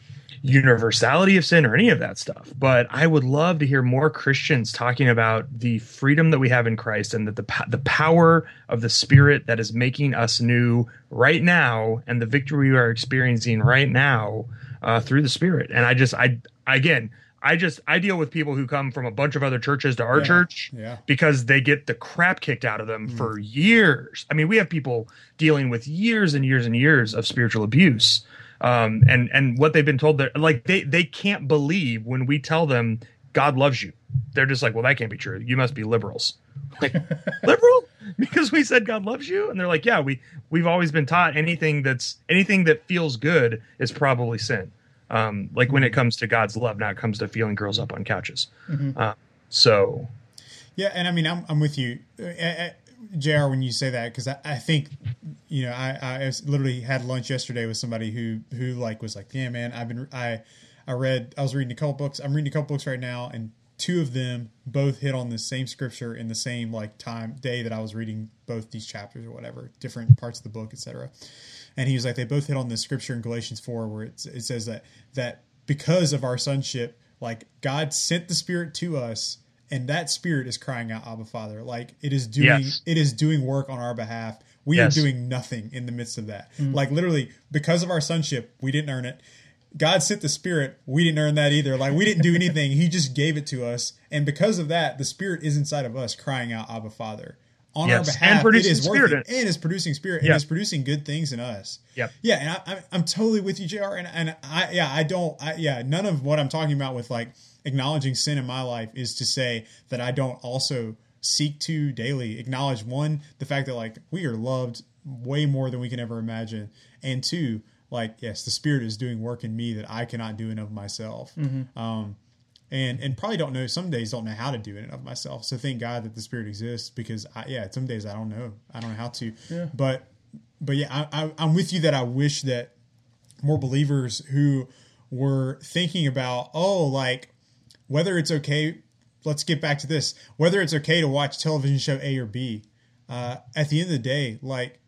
universality of sin or any of that stuff. But I would love to hear more Christians talking about the freedom that we have in Christ, and that the the power of the Spirit that is making us new right now, and the victory we are experiencing right now uh, through the Spirit. And I just, I again, I just, I deal with people who come from a bunch of other churches to our yeah, church yeah. because they get the crap kicked out of them mm. for years. I mean, we have people dealing with years and years and years of spiritual abuse. Um, and, and what they've been told, that like they, they can't believe when we tell them God loves you. They're just like, well, that can't be true. You must be liberals. Like, liberal? Because we said God loves you? And they're like, yeah, we, we've always been taught anything that's anything that feels good is probably sin. Um, like when it comes to God's love, now it comes to feeling girls up on couches. Mm-hmm. Uh, so. Yeah. And I mean, I'm, I'm with you. Uh, J R, when you say that, because I, I think, you know, I, I literally had lunch yesterday with somebody who, who like was like, yeah, man, I've been, I, I read, I was reading a couple books. I'm reading a couple books right now, and two of them both hit on the same scripture in the same like time day that I was reading both these chapters or whatever, different parts of the book, et cetera. And he was like, they both hit on this scripture in Galatians four, where it, it says that, that because of our sonship, like God sent the Spirit to us, and that Spirit is crying out, Abba, Father. Like it is doing, yes. it is doing work on our behalf. We yes. are doing nothing in the midst of that. Mm-hmm. Like literally, because of our sonship, we didn't earn it. God sent the Spirit. We didn't earn that either. Like we didn't do anything. He just gave it to us. And because of that, the Spirit is inside of us crying out, Abba, Father. On yes. our behalf, and it is spirit. working, and it's producing Spirit, yep. and it's producing good things in us. Yep. Yeah, and I, I'm I'm totally with you, J R. And and I yeah I don't I, yeah none of what I'm talking about with like acknowledging sin in my life is to say that I don't also seek to daily acknowledge, one, the fact that like we are loved way more than we can ever imagine, and two, like yes, the Spirit is doing work in me that I cannot do in of myself. Mm-hmm. Um, And and probably don't know, some days don't know how to do it of myself. So thank God that the Spirit exists, because I, yeah, some days I don't know. I don't know how to. Yeah. But but yeah, I, I, I'm with you that I wish that more believers who were thinking about, oh, like whether it's okay, let's get back to this, whether it's okay to watch television show A or B. Uh, at the end of the day, like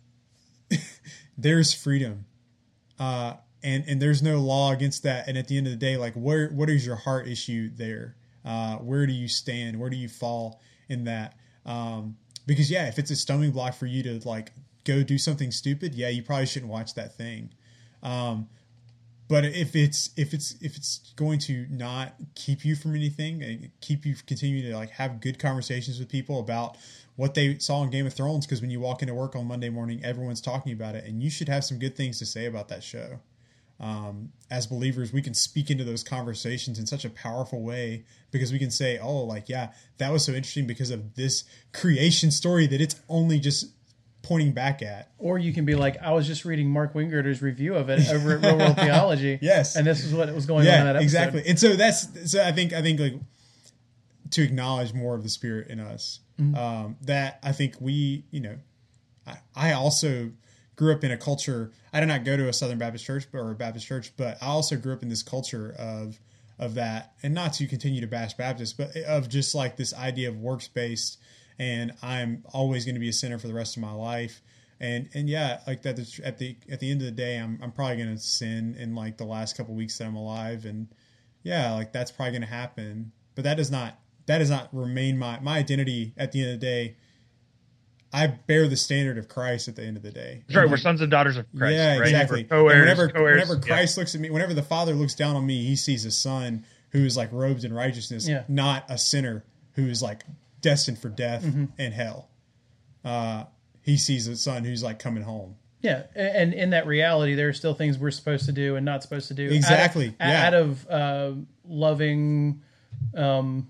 there's freedom. Uh And and there's no law against that. And at the end of the day, like where what is your heart issue there? Uh, where do you stand? Where do you fall in that? Um, because yeah, if it's a stumbling block for you to like go do something stupid, yeah, you probably shouldn't watch that thing. Um, but if it's if it's if it's going to not keep you from anything and keep you continuing to like have good conversations with people about what they saw in Game of Thrones, because when you walk into work on Monday morning, everyone's talking about it, and you should have some good things to say about that show. Um, as believers, we can speak into those conversations in such a powerful way, because we can say, oh, like, yeah, that was so interesting because of this creation story that it's only just pointing back at. Or you can be like, I was just reading Mark Wingerter's review of it over at Real World Theology. Yes. And this is what was going yeah, on in that episode. Exactly. And so that's, so I think, I think like to acknowledge more of the Spirit in us, mm-hmm. um, that I think we, you know, I, I also grew up in a culture. I did not go to a Southern Baptist church or a Baptist church, but I also grew up in this culture of of that, and not to continue to bash Baptists, but of just like this idea of works based, and I'm always going to be a sinner for the rest of my life, and and yeah, like that at the at the end of the day, I'm I'm probably going to sin in like the last couple of weeks that I'm alive, and yeah, like that's probably going to happen, but that does not that does not remain my my identity at the end of the day. I bear the standard of Christ at the end of the day. That's right. Like, we're sons and daughters of Christ. Yeah, right? exactly. Co-heirs, whenever, co-heirs, whenever Christ yeah. looks at me, whenever the Father looks down on me, he sees a son who is like robed in righteousness, yeah. not a sinner who is like destined for death mm-hmm. and hell. uh, he sees a son who's like coming home. Yeah, and in that reality, there are still things we're supposed to do and not supposed to do. Exactly. Out of, yeah. out of uh, loving. Um,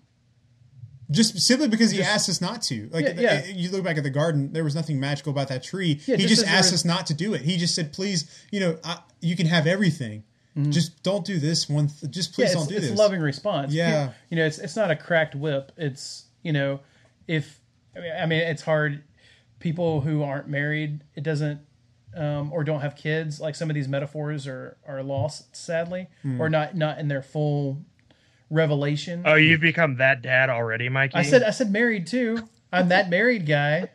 Just simply because he Just- asked us not to. Like, Yeah, yeah. you look back at the garden, there was nothing magical about that tree. Yeah, he just just as there asked was- us not to do it. He just said, please, you know, I, you can have everything. Just don't do this one. Th- just please yeah, don't it's, do it's this. a loving response. Yeah. You know, it's it's not a cracked whip. It's, you know, if, I mean, I mean it's hard. People who aren't married, it doesn't, um, or don't have kids, like some of these metaphors are, are lost, sadly, Hmm. or not, not in their full revelation. Oh, you've become that dad already, Mikey? I said, I said married too. I'm that married guy.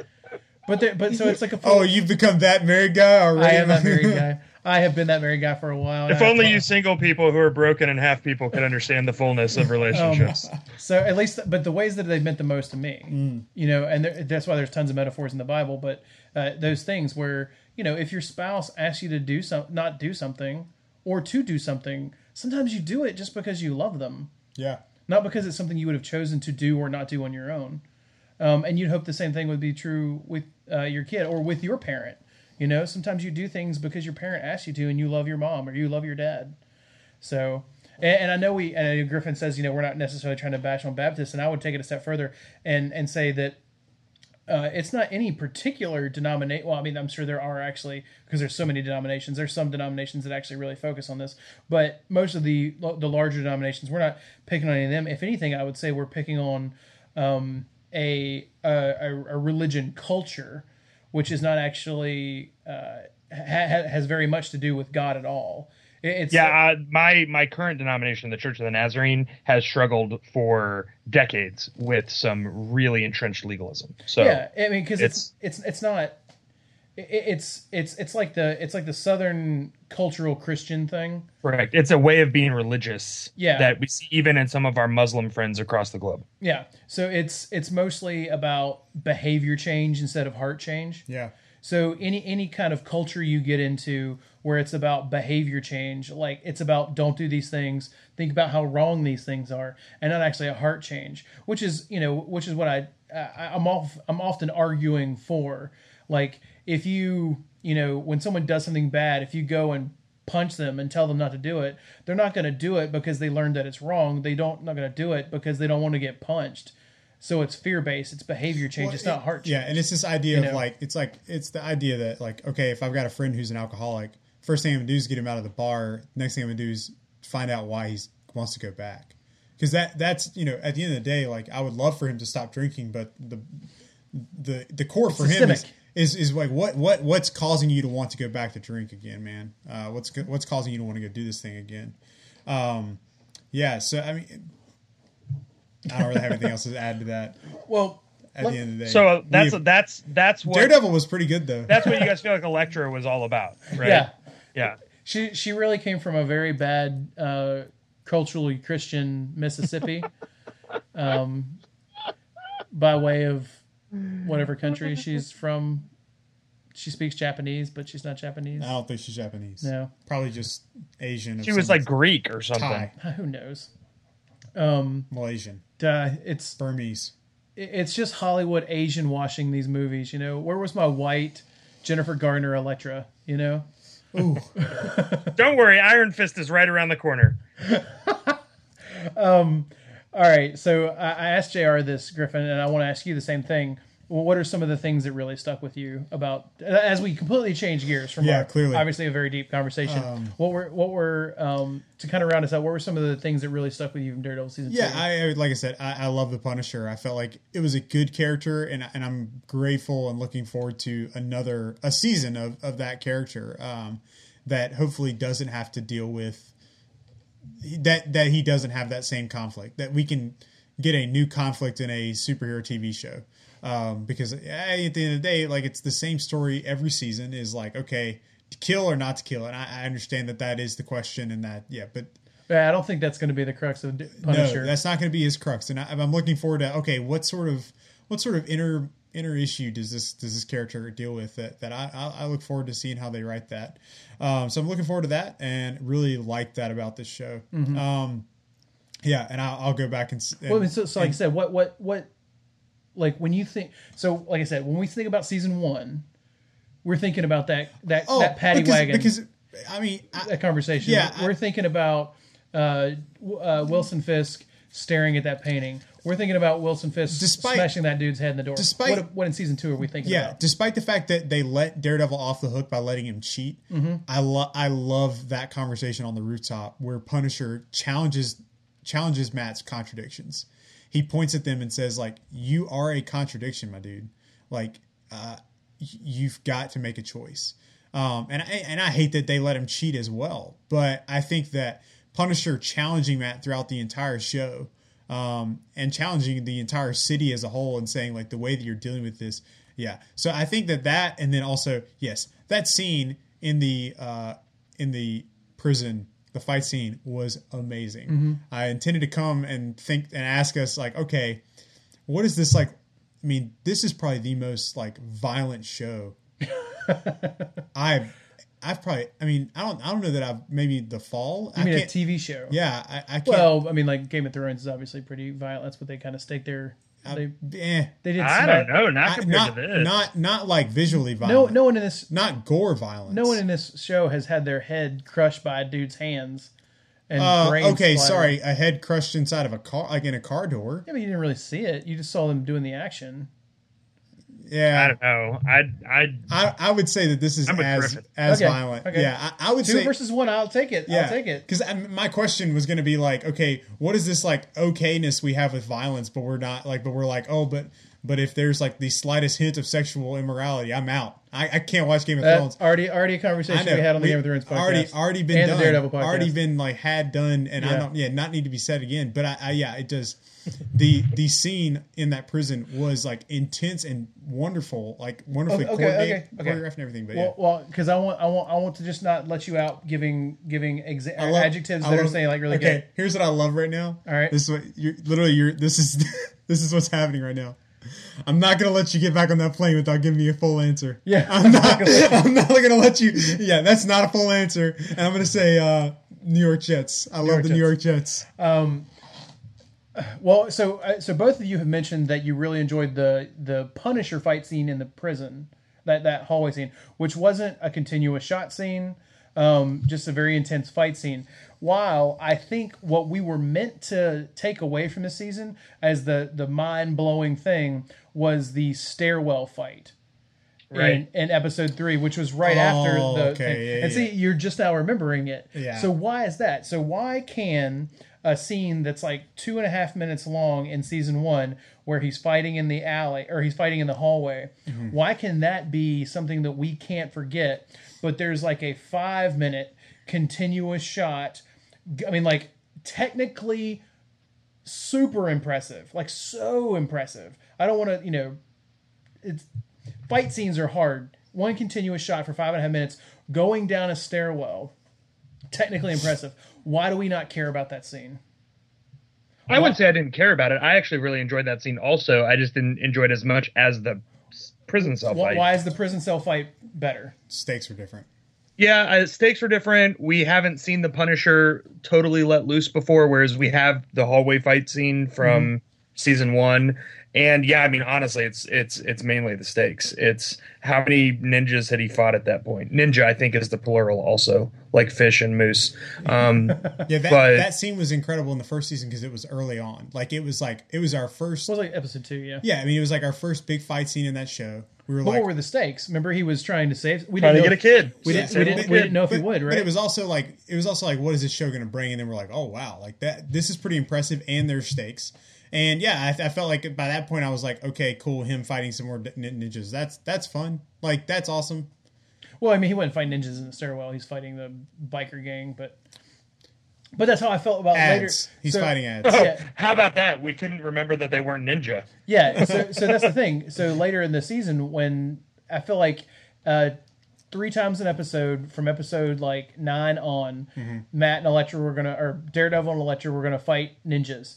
But there, but so it's like a full, Oh, you've become that married guy already? I am that married guy. I have been that married guy for a while. and If I only thought- you single people who are broken and half people could understand the fullness of relationships. So at least, but the ways that they've meant the most to me, Mm. you know, and there, that's why there's tons of metaphors in the Bible. But uh, those things where, you know, if your spouse asks you to do some, not do something, or to do something, sometimes you do it just because you love them, Yeah. not because it's something you would have chosen to do or not do on your own. Um, and you'd hope the same thing would be true with uh, your kid or with your parent. You know, sometimes you do things because your parent asked you to, and you love your mom or you love your dad. So, and, and I know we, and I know Griffin says, you know, we're not necessarily trying to bash on Baptists, and I would take it a step further and and say that uh, it's not any particular denomination. Well, I mean, I'm sure there are actually, because there's so many denominations. There's some denominations that actually really focus on this, but most of the the larger denominations, we're not picking on any of them. If anything, I would say we're picking on um, a, a a religion culture, which is not actually uh, ha- has very much to do with God at all. It's, Yeah, uh, my my current denomination, the Church of the Nazarene, has struggled for decades with some really entrenched legalism. So yeah, I mean, because it's, it's it's not it, it's it's it's like the it's like the Southern cultural Christian thing. correct. It's a way of being religious Yeah. that we see even in some of our Muslim friends across the globe. Yeah, so it's it's mostly about behavior change instead of heart change. Yeah. So any any kind of culture you get into where it's about behavior change, like it's about don't do these things, think about how wrong these things are, and not actually a heart change, which is you know which is what I, I I'm off I'm often arguing for. Like if you you know when someone does something bad, if you go and punch them and tell them not to do it, they're not going to do it because they learned that it's wrong. They don't not going to do it because they don't want to get punched. So it's fear based. It's behavior change. Well, it's not it- heart change. Yeah, and it's this idea You of know? like it's like it's the idea that like okay, if I've got a friend who's an alcoholic, first thing I'm gonna do is get him out of the bar. Next thing I'm gonna do is find out why he wants to go back, because that that's you know at the end of the day, like I would love for him to stop drinking, but the the the core for him is, systemic. is is like what what what's causing you to want to go back to drink again, man? Uh, what's what's causing you to want to go do this thing again? Um, yeah, so I mean. I don't really have anything else to add to that. Well, At let- the end of the day, So uh, that's We- that's that's what Daredevil was pretty good though. that's what you guys feel like Elektra was all about, right? yeah. Yeah. She she really came from a very bad uh, culturally Christian Mississippi, um, by way of whatever country she's from. She speaks Japanese, but she's not Japanese. I don't think she's Japanese. No, Probably just Asian. of She was some- like Greek or something. Thai, who knows? Um, Malaysian, uh, it's Burmese. it's just Hollywood Asian washing these movies. You know, where was my white Jennifer Garner Elektra? You know. Ooh, Don't worry, Iron Fist is right around the corner. All right, so I, I asked J R this, Griffin, and I want to ask you the same thing. Well, what are some of the things that really stuck with you about as we completely change gears from Yeah, our, clearly. obviously a very deep conversation? Um, what were what were um, to kind of round us out? What were some of the things that really stuck with you from Daredevil season yeah. two? I like I said, I, I love the Punisher. I felt like it was a good character, and and I'm grateful and looking forward to another a season of of that character um, that hopefully doesn't have to deal with that that he doesn't have that same conflict. That we can get a new conflict in a superhero T V show. Um, because eh, at the end of the day, like it's the same story every season is like, okay, to kill or not to kill. And I, I understand that that is the question and that, yeah, but Yeah, I don't think that's going to be the crux of D- Punisher. no, that's not going to be his crux. And I, I'm looking forward to, okay, what sort of, what sort of inner, inner issue does this, does this character deal with that, that I, I, I look forward to seeing how they write that. Um, so I'm looking forward to that and really like that about this show. Um, yeah. And I'll, I'll go back and, s- and well, I mean, so, so like I said, what what what like when you think, so like I said, when we think about season one, we're thinking about that that Oh, that paddy because, wagon. Because I mean, I, that conversation. Yeah, we're I- thinking about uh, uh, Wilson Fisk staring at that painting. We're thinking about Wilson Fisk Despite- smashing that dude's head in the door. despite- what, what in season two are we thinking yeah. about? Despite the fact that they let Daredevil off the hook by letting him cheat, Mm-hmm. I love I love that conversation on the rooftop where Punisher challenges challenges Matt's contradictions. He points at them and says, like, "You are a contradiction, my dude. Like, uh, y- you've got to make a choice." Um, and I, and I hate that they let him cheat as well. But I think that Punisher challenging Matt throughout the entire show, um, and challenging the entire city as a whole, and saying, like, the way that you're dealing with this, yeah. So I think that that, and then also, yes, that scene in the uh, in the prison, the fight scene was amazing. Mm-hmm. I intended to come and think and ask us, like, okay, what is this like? I mean, this is probably the most like violent show I've I've probably. I mean, I don't. I don't know that I've maybe The Fall. I I mean, a can't. T V show. Yeah, I, I can't. Well, I mean, like Game of Thrones is obviously pretty violent. That's what they kind of stake their. They, eh, they did. I smack- don't know. Not I- compared not to this. not not like visually No, violent. no one in this. not gore violence. No one in this show has had their head crushed by a dude's hands. And Uh, brains okay, splattering. sorry. A head crushed inside of a car, like in a car door. Yeah, but you didn't really see it. You just saw them doing the action. I Yeah, don't know. I I I, I would say that this is I'm with as Griffin. as Okay, violent. okay. Yeah, I, I would Two say versus one. I'll take it. Yeah, I'll take it. Because my question was going to be like, okay, what is this like okayness we have with violence, but we're not like, but we're like, oh, but but if there's like the slightest hint of sexual immorality, I'm out. I, I can't watch Game of Thrones. That's already already a I conversation know. we had on the We- Game of Thrones podcast. Already, already been and done. the Daredevil podcast. Already been like had done, and I Yeah. don't, yeah, not need to be said again. But I, I yeah, it does. the The scene in that prison was like intense and wonderful, like wonderfully Okay, okay, coordinated, okay, okay. choreographed and everything. But Well, well, because I want, I want, I want to just not let you out giving, giving exa- I love- adjectives I that are love- saying like really okay, good. here's what I love right now. All right. This is what you're literally you're this is this is what's happening right now. I'm not gonna let you get back on that plane without giving me a full answer. Yeah. I'm not I'm not gonna let you yeah, that's not a full answer. And I'm gonna say uh New York Jets. I love York the Jets. New York Jets. Well, so uh, so both of you have mentioned that you really enjoyed the the Punisher fight scene in the prison, that that hallway scene, which wasn't a continuous shot scene, um, just a very intense fight scene. While I think what we were meant to take away from this season as the the mind blowing thing was the stairwell fight. Right. In, in episode three, which was right Oh, after the okay, thing. yeah, and see, yeah. you're just now remembering it. Yeah. So why is that? So why can a scene that's like two and a half minutes long in season one, where he's fighting in the alley or he's fighting in the hallway, Mm-hmm. why can that be something that we can't forget? But there's like a five minute continuous shot. I mean, like technically super impressive, like so impressive. I don't want to, you know, it's fight scenes are hard. One continuous shot for five and a half minutes going down a stairwell, technically impressive. Why do we not care about that scene? I wouldn't say I didn't care about it. I actually really enjoyed that scene. Also, I just didn't enjoy it as much as the s- prison cell Why, fight. why is the prison cell fight better? Stakes are different. Yeah, uh, stakes are different. We haven't seen the Punisher totally let loose before, whereas we have the hallway fight scene from Mm-hmm. season one. And yeah, I mean, honestly, it's it's it's mainly the stakes. It's how many ninjas had he fought at that point? Ninja, I think, is the plural also, like fish and moose. Um, Yeah, that But- that scene was incredible in the first season because it was early on. Like it was like it was our first. It was like episode two, yeah. Yeah, I mean it was like our first big fight scene in that show. We were But like, what were the stakes? Remember, he was trying to save. We trying to didn't get know a if- kid. We Yeah, didn't. We didn't, we didn't know if he but, would, right? But it was also like it was also like, what is this show going to bring? And then we're like, oh wow, like that. This is pretty impressive, and there's stakes. And yeah, I, I felt like by that point I was like, okay, cool, him fighting some more nin- ninjas. That's that's fun. Like that's awesome. Well, I mean, he wouldn't fight ninjas in the stairwell. He's fighting the biker gang, but but that's how I felt about Ads. later. He's So- fighting ads. Oh, Yeah. how about that? We couldn't remember that they weren't ninja. Yeah, so so that's the thing. So later in the season, when I feel like uh, three times an episode, from episode like nine on, Mm-hmm. Matt and Elektra were gonna, or Daredevil and Elektra were gonna fight ninjas.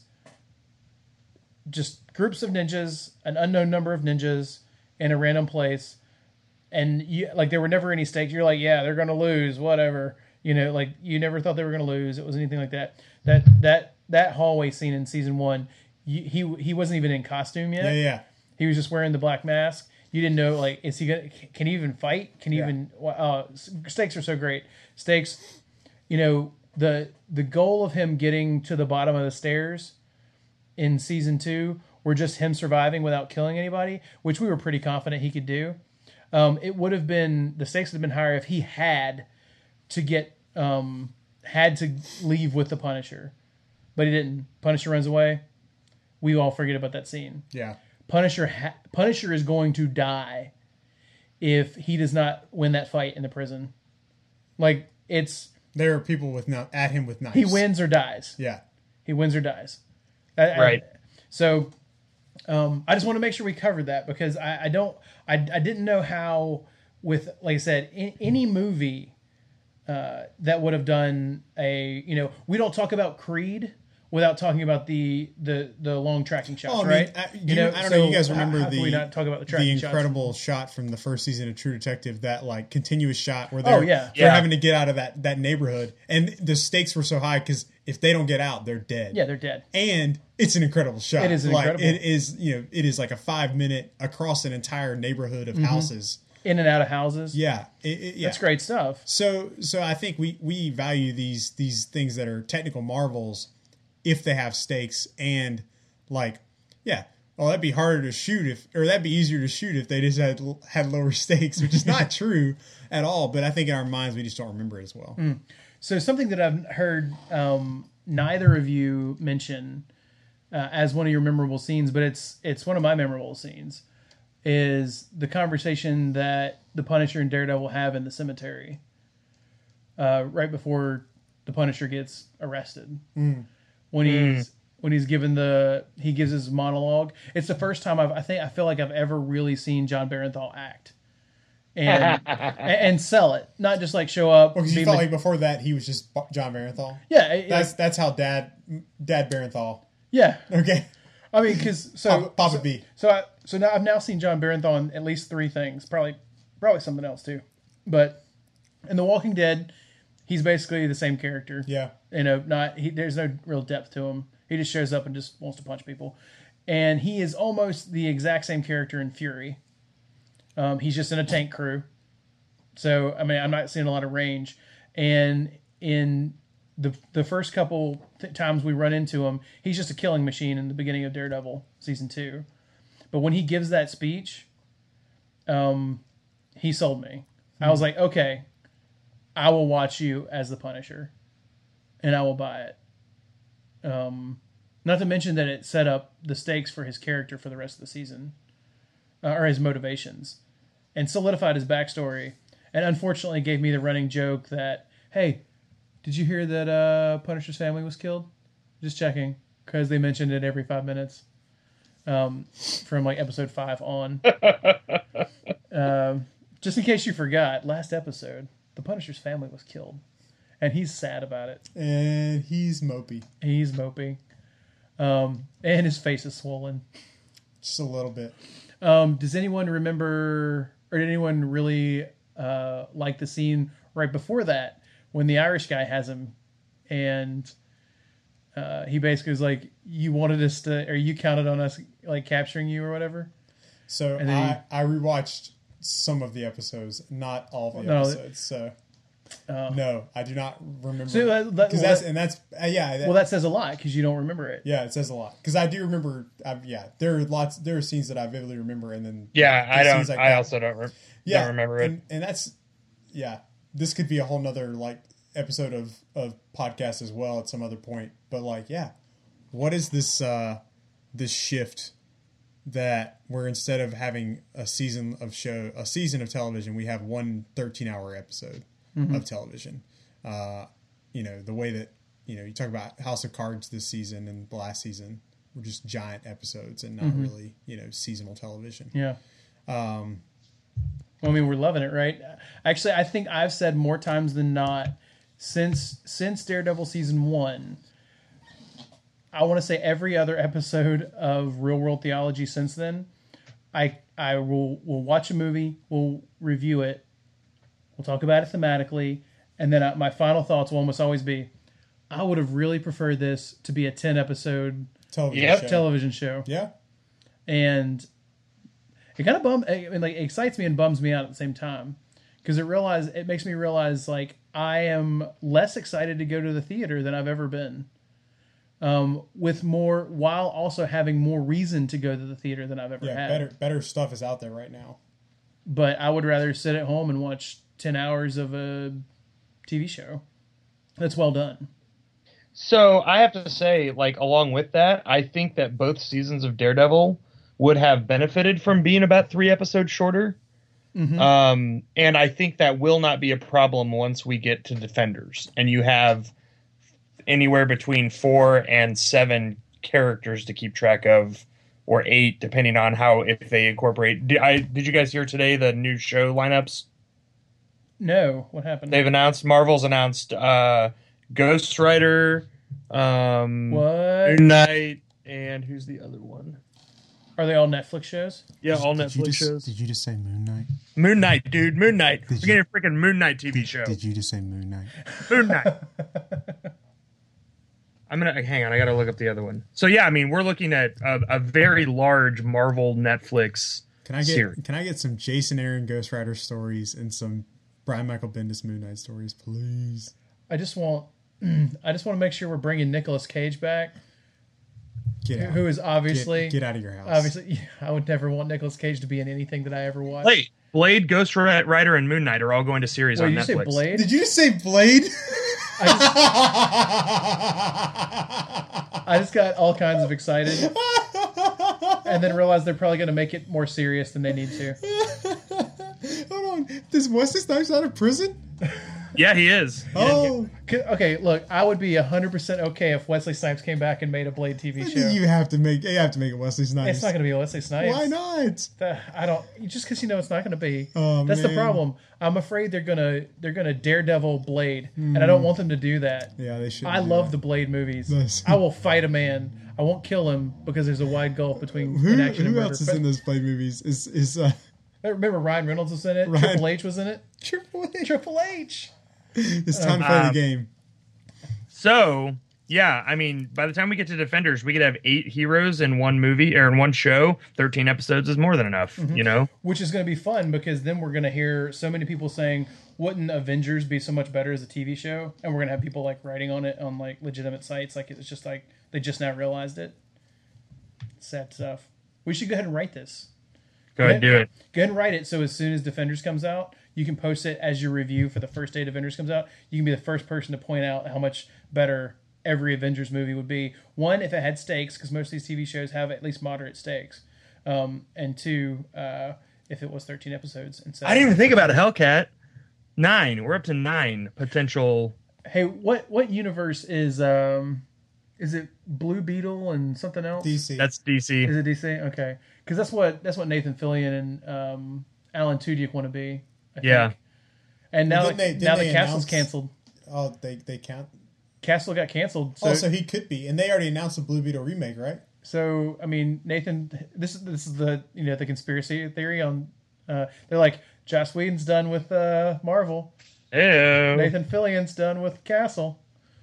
Just groups of ninjas, an unknown number of ninjas in a random place, and you like there were never any stakes. You're like, yeah, they're gonna lose, whatever. You know, like you never thought they were gonna lose. It was anything like that. That that that hallway scene in season one, you, he he wasn't even in costume yet. Yeah, yeah. He was just wearing the black mask. You didn't know, like, is he gonna? Can he even fight? Can he Yeah. even? Uh, Stakes are so great. Stakes, you know, the the goal of him getting to the bottom of the stairs in season two were just him surviving without killing anybody, which we were pretty confident he could do. Um, it would have been the stakes would have been higher if he had to get um, had to leave with the Punisher, but he didn't. Punisher runs away. We all forget about that scene. Yeah. Punisher ha- Punisher is going to die if he does not win that fight in the prison. Like, it's There are people with no, at him with knives. he wins or dies. Yeah. He wins or dies. I- I- Right. so um, I just want to make sure we covered that because I, I don't I, I didn't know how with like I said in, any movie uh, that would have done a you know we don't talk about Creed without talking about the the, the long tracking shots, Oh, I mean, right? I- you know, I don't know. You guys remember how, how the can we not talk about the the tracking shots? incredible shot from the first season of True Detective? That like continuous shot where they're Oh, yeah. they're Yeah. having to get out of that that neighborhood, and the stakes were so high because if they don't get out, they're dead. Yeah, they're dead. And it's an incredible shot. It is an like, incredible- It is, you know, it is like a five minute across an entire neighborhood of houses. In and out of houses. Yeah, it, it, yeah. That's great stuff. So, so I think we we value these these things that are technical marvels if they have stakes and like, yeah. Oh, that'd be harder to shoot if, or that'd be easier to shoot if they just had had lower stakes, which is not true at all. But I think in our minds we just don't remember it as well. So something that I've heard um, neither of you mention uh, as one of your memorable scenes, but it's it's one of my memorable scenes, is the conversation that the Punisher and Daredevil have in the cemetery uh, right before the Punisher gets arrested. Mm. When he's when he's given the he gives his monologue. It's the first time I've I think I feel like I've ever really seen John Barenthal act. And, and and sell it, not just like show up. Well, because you be felt ma- like before that he was just John Barenthal. yeah, it- That's that's how Dad Dad Barenthal. yeah. Okay, I mean, because so Papa, Papa so, B. so I, so now I've now seen John Barenthal in at least three things, probably probably something else too. But in The Walking Dead, he's basically the same character. Yeah, You know, not he, there's no real depth to him. He just shows up and just wants to punch people, and he is almost the exact same character in Fury. Um, he's just in a tank crew. So, I mean, I'm not seeing a lot of range. And in the the first couple th- times we run into him, he's just a killing machine in the beginning of Daredevil season two. But when he gives that speech, um, he sold me. I was like, okay, I will watch you as the Punisher, and I will buy it. Um, not to mention that it set up the stakes for his character for the rest of the season, uh, or his motivations, and solidified his backstory. And unfortunately, gave me the running joke that, hey, did you hear that uh, Punisher's family was killed? Just checking, because they mentioned it every five minutes, um, from like episode five on. um, just in case you forgot, last episode, the Punisher's family was killed, and he's sad about it. and he's mopey, He's moping, um, and his face is swollen. just a little bit. Um, does anyone remember, or did anyone really uh, like the scene right before that when the Irish guy has him, and uh, he basically was like, "You wanted us to, or you counted on us like capturing you or whatever." So And then I I rewatched some of the episodes, not all the No. episodes. So no, I do not remember. So, uh, that- Because well, that's that- and that's uh, yeah. That, Well, that says a lot because you don't remember it. yeah, it says a lot. Because I do remember. I've, yeah, there are lots. There are scenes that I vividly remember, and then Yeah, I there's don't. scenes like I that. also don't, re- yeah, don't remember it. and, and that's yeah. This could be a whole nother like episode of of podcast as well at some other point. But like, yeah, what is this uh this shift that where instead of having a season of show a season of television, we have one thirteen hour episode of television. Uh, you know, the way that you know you talk about House of Cards this season and the last season were just giant episodes and not really you know seasonal television. Yeah. Um, well, I mean, we're loving it, right? Actually, I think I've said more times than not since since Daredevil season one. I want to say every other episode of Real World Theology since then, I I will will watch a movie, we'll review it, we'll talk about it thematically, and then I, my final thoughts will almost always be, I would have really preferred this to be a ten episode Television Yep. show. television show. Yeah. And it kind of bum, I mean, like, it excites me and bums me out at the same time, because it realize it makes me realize like I am less excited to go to the theater than I've ever been. Um, with more, while also having more reason to go to the theater than I've ever Yeah, had. better better stuff is out there right now. But I would rather sit at home and watch ten hours of a T V show that's well done. So I have to say, like, along with that, I think that both seasons of Daredevil would have benefited from being about three episodes shorter. Mm-hmm. Um, and I think that will not be a problem once we get to Defenders and you have anywhere between four and seven characters to keep track of, or eight, depending on how, if they incorporate. Did, I, did you guys hear today the new show lineups? No, what happened? They've announced, Marvel's announced uh, Ghost Rider, um, what? Moon Knight, and who's the other one? Are they all Netflix shows? Yeah, all Did you Netflix just- shows. Did you just say Moon Knight? Moon Knight, dude, Moon Knight. Did We're getting a freaking Moon Knight T V show. Did you just say Moon Knight? Moon Knight. I'm gonna hang on. I gotta look up the other one. So yeah, I mean, we're looking at a, a very large Marvel Netflix Can I get series. Can I get some Jason Aaron Ghost Rider stories and some Brian Michael Bendis Moon Knight stories, please? I just want, I just want to make sure we're bringing Nicolas Cage back, Get out. who is obviously, get, get out of your house. obviously, I would never want Nicolas Cage to be in anything that I ever watched. Blade, Blade, Ghost Rider, and Moon Knight are all going to series Wait, on you say Netflix. Blade? Did you just say Blade? I just, I just got all kinds of excited, and then realized they're probably going to make it more serious than they need to. Hold on. Does Wesley Snipes out of prison? Yeah, he is. Oh, Okay, look, I would be one hundred percent okay if Wesley Snipes came back and made a Blade T V show. you have to make you have to make it Wesley Snipes. It's not going to be Wesley Snipes. Why not? The- I don't. Just because you know it's not going to be. Oh, That's man. the problem. I'm afraid they're gonna they're gonna Daredevil Blade, and I don't want them to do that. Yeah, they should. I love the Blade movies. Nice. I will fight a man. I won't kill him because there's a wide gulf between Who, inaction and who murder. else is But- in those Blade movies? Is is uh, remember Ryan Reynolds was in it. Ryan- Triple H was in it. Triple H? Triple H. It's time to play Um, the game. So yeah, I mean, by the time we get to Defenders, we could have eight heroes in one movie or in one show. Thirteen episodes is more than enough. Mm-hmm. You know. Which is going to be fun because then we're going to hear so many people saying, "Wouldn't Avengers be so much better as a T V show?" And we're going to have people like writing on it on like legitimate sites, like it's just like they just now realized it. Sad stuff. We should go ahead and write this. Go ahead, do it. Go ahead and write it so as soon as Defenders comes out, you can post it as your review for the first day Defenders comes out. You can be the first person to point out how much better every Avengers movie would be. One, if it had stakes, because most of these T V shows have at least moderate stakes. Um, and two, uh, if it was thirteen episodes. And so, I didn't even think about a Hellcat. Nine. We're up to nine potential. hey, what what universe is um, is it Blue Beetle and something else? D C. That's D C. Is it D C? Okay, because that's what that's what Nathan Fillion and um, Alan Tudyk want to be. I Yeah. think. And now Well, the, didn't they- didn't now the they castle's announce- canceled. Oh, they they count. Castle got canceled. So, oh, so he could be, and they already announced the Blue Beetle remake, right? so I mean, Nathan, this is this is the you know the conspiracy theory on. Uh, they're like Joss Whedon's done with uh, Marvel. Ew. Nathan Fillion's done with Castle.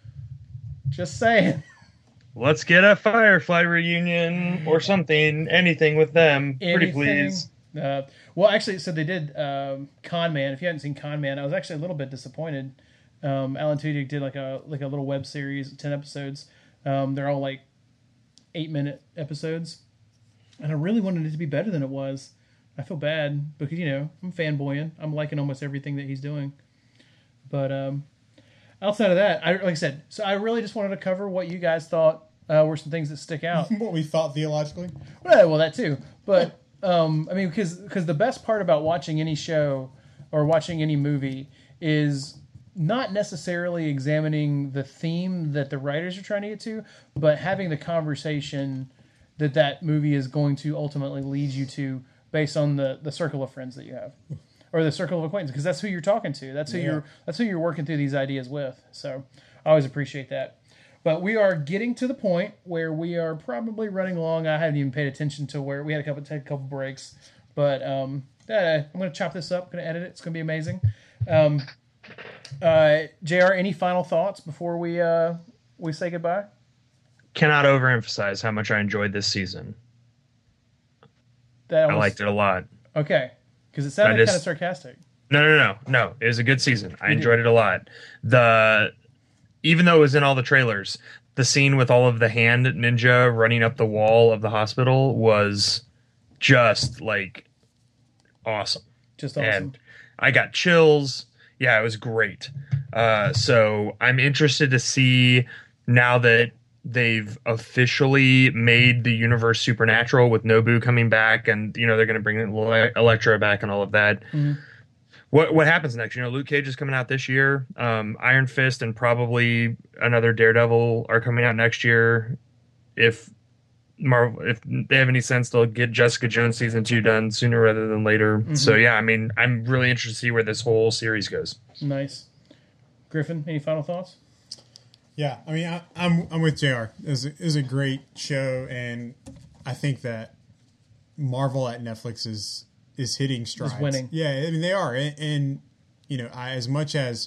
Just saying. Let's get a Firefly reunion or something. Anything with them. Pretty Anything. please. Uh, well, actually, so they did um, Con Man. If you hadn't seen Con Man, I was actually a little bit disappointed. Um, Alan Tudyk did like a like a little web series, ten episodes. Um, they're all like eight minute episodes, and I really wanted it to be better than it was. I feel bad because you know I'm fanboying. I'm liking almost everything that he's doing. But um, outside of that, I like I said, so I really just wanted to cover what you guys thought uh, were some things that stick out. What we thought theologically. Well, well, that too. But um, I mean, because because the best part about watching any show or watching any movie is not necessarily examining the theme that the writers are trying to get to, but having the conversation that that movie is going to ultimately lead you to based on the, the circle of friends that you have or the circle of acquaintances, because that's who you're talking to. That's who Yeah. you're that's who you're working through these ideas with. So I always appreciate that. But we are getting to the point where we are probably running along. I haven't even paid attention to where we had a couple take a couple breaks, but um, uh, I'm going to chop this up. I'm going to edit it. It's going to be amazing. Um, uh, J R, any final thoughts before we uh, we say goodbye? Cannot overemphasize how much I enjoyed this season. that I almost, liked it a lot. Okay, because it sounded I just- kind of sarcastic. No, no, no, no. It was a good season. I enjoyed it a lot. The even though it was in all the trailers, the scene with all of the hand ninja running up the wall of the hospital was just like awesome. Just awesome. And I got chills. Yeah, it was great. Uh, so I'm interested to see now that they've officially made the universe supernatural with Nobu coming back, and you know they're going to bring Ele- Elektra back and all of that. Mhm. What what happens next? You know, Luke Cage is coming out this year. Um, Iron Fist and probably another Daredevil are coming out next year. If Marvel, if they have any sense, they'll get Jessica Jones season two done sooner rather than later. Mm-hmm. So yeah, I mean, I'm really interested to see where this whole series goes. Nice. Griffin, any final thoughts? Yeah, I mean, I, I'm I'm with J R. It was, a, it was a great show, and I think that Marvel at Netflix is is hitting strides. winning. Yeah, I mean they are, and, and you know, I, as much as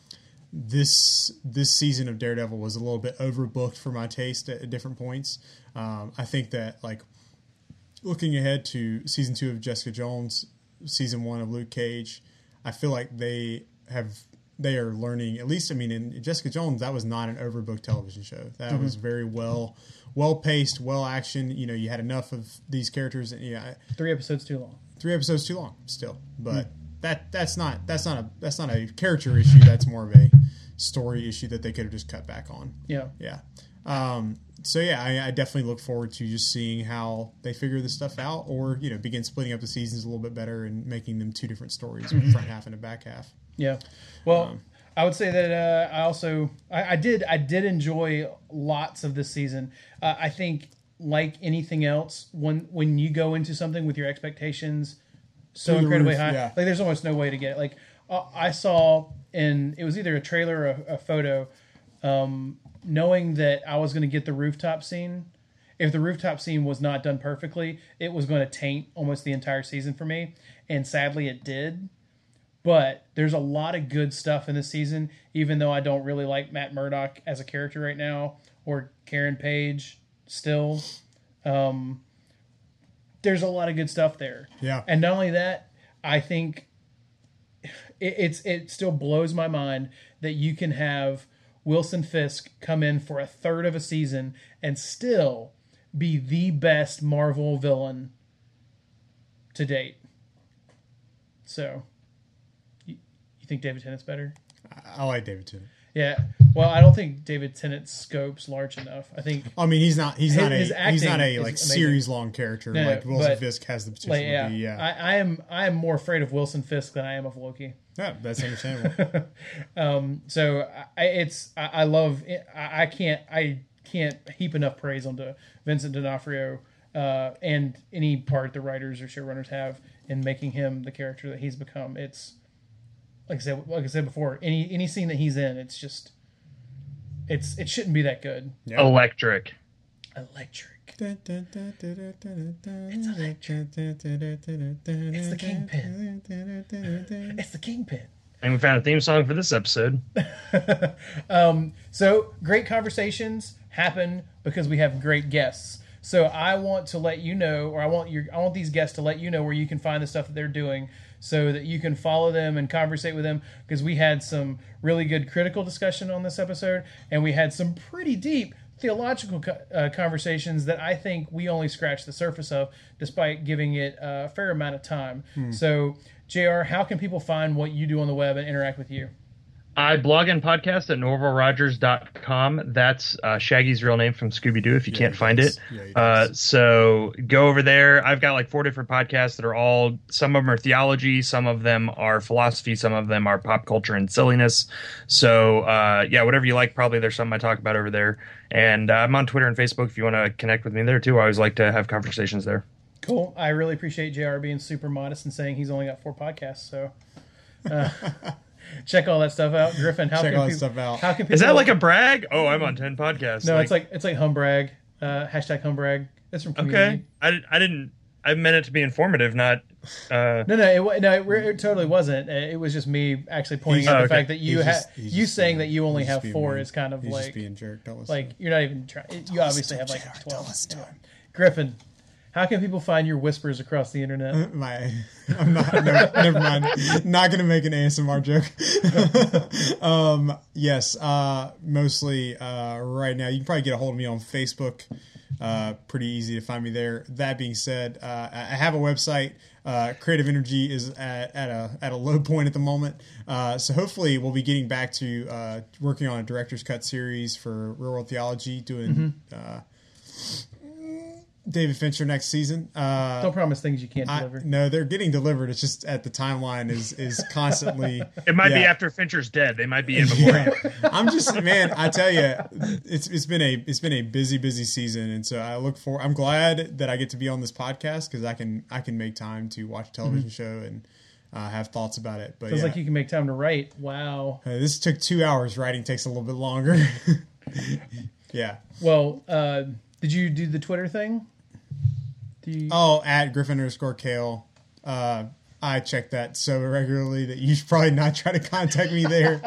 this this season of Daredevil was a little bit overbooked for my taste at, at different points, um, I think that like looking ahead to season two of Jessica Jones, season one of Luke Cage, I feel like they have. They are learning, at least, I mean, in Jessica Jones, that was not an overbooked television show. That mm-hmm. was very well, well paced, well action. You know, you had enough of these characters. And, yeah, Three episodes too long. Three episodes too long, still. But mm. that that's not that's not a that's not a character issue. That's more of a story issue that they could have just cut back on. Yeah, yeah. Um, so yeah, I, I definitely look forward to just seeing how they figure this stuff out, or you know, begin splitting up the seasons a little bit better and making them two different stories, mm-hmm. front half and a back half. Yeah. Well, um, I would say that uh, I also I, I did I did enjoy lots of this season. Uh, I think like anything else, when when you go into something with your expectations so Through the incredibly roof, high, yeah. like there's almost no way to get it. Like uh, I saw in it was either a trailer or a, a photo, um, knowing that I was going to get the rooftop scene. If the rooftop scene was not done perfectly, it was going to taint almost the entire season for me, and sadly it did. But there's a lot of good stuff in this season, even though I don't really like Matt Murdock as a character right now, or Karen Page still. Um, there's a lot of good stuff there. Yeah. And not only that, I think it, it's it still blows my mind that you can have Wilson Fisk come in for a third of a season and still be the best Marvel villain to date. So... You think David Tennant's better? I, I like David Tennant. Yeah. Well, I don't think David Tennant's scope's large enough. I think. I mean, he's not. He's his, not a. his He's not a acting like is amazing. series long character No, like Wilson but, Fisk has the potential like, yeah, to be. Yeah. I, I am. I am more afraid of Wilson Fisk than I am of Loki. Yeah, that's understandable. um. So I, it's. I, I love. I, I can't. I can't heap enough praise onto Vincent D'Onofrio uh, and any part the writers or showrunners have in making him the character that he's become. It's. Like I said, like I said before, any any scene that he's in, it's just, it's it shouldn't be that good. Yep. Electric. Electric. It's electric. It's the Kingpin. It's the Kingpin. And we found a theme song for this episode. um, so great conversations happen because we have great guests. So I want to let you know, or I want your, I want these guests to let you know where you can find the stuff that they're doing, so that you can follow them and conversate with them. Because we had some really good critical discussion on this episode, and we had some pretty deep theological uh, conversations that I think we only scratched the surface of, despite giving it a fair amount of time. Hmm. So, J R, how can people find what you do on the web and interact with you? I blog and podcast at norval rogers dot com. That's uh, Shaggy's real name from Scooby-Doo if you yeah, can't find does. it. Yeah, uh, so go over there. I've got like four different podcasts that are all, some of them are theology, some of them are philosophy, some of them are pop culture and silliness. So uh, yeah, whatever you like, probably there's something I talk about over there. And uh, I'm on Twitter and Facebook if you want to connect with me there too. I always like to have conversations there. Cool. I really appreciate J R being super modest and saying he's only got four podcasts. So... Uh, check all that stuff out, Griffin. How check can all that people, stuff out. How can people, is that like a brag? Oh, I'm on ten podcasts. No, like, it's like it's like humbrag. Uh, hashtag humbrag. It's from Community. Okay. I, I didn't. I meant it to be informative, not. Uh... No, no, it, no, it, it totally wasn't. It was just me actually pointing He's, out oh, the okay. fact that you He's have just- he's you just saying being- that you only he's just have being four mean. is kind of He's like just being a jerk. Don't listen. like you're not even trying. You obviously have like J R, twelve. don't listen to him. Griffin, How can people find your whispers across the internet? My, I'm not. No, never mind. Not going to make an A S M R joke. um, yes, uh, mostly uh, right now. You can probably get a hold of me on Facebook. Uh, pretty easy to find me there. That being said, uh, I have a website. Uh, Creative Energy is at, at a at a low point at the moment. Uh, so hopefully we'll be getting back to uh, working on a director's cut series for Real World Theology, doing. Mm-hmm. Uh, David Fincher next season. Uh, Don't promise things you can't I, deliver. no, they're getting delivered. It's just at the timeline is is constantly. It might yeah. be after Fincher's dead. They might be in memoriam. Yeah. I'm just man. I tell you, it's it's been a it's been a busy busy season, and so I look for. I'm glad that I get to be on this podcast because I can I can make time to watch a television mm-hmm. show and uh, have thoughts about it. But feels yeah. like you can make time to write. Wow. Uh, this took two hours. Writing takes a little bit longer. yeah. Well, uh, did you do the Twitter thing? You... Oh, at Griffin underscore Kale. Uh, I check that so regularly that you should probably not try to contact me there.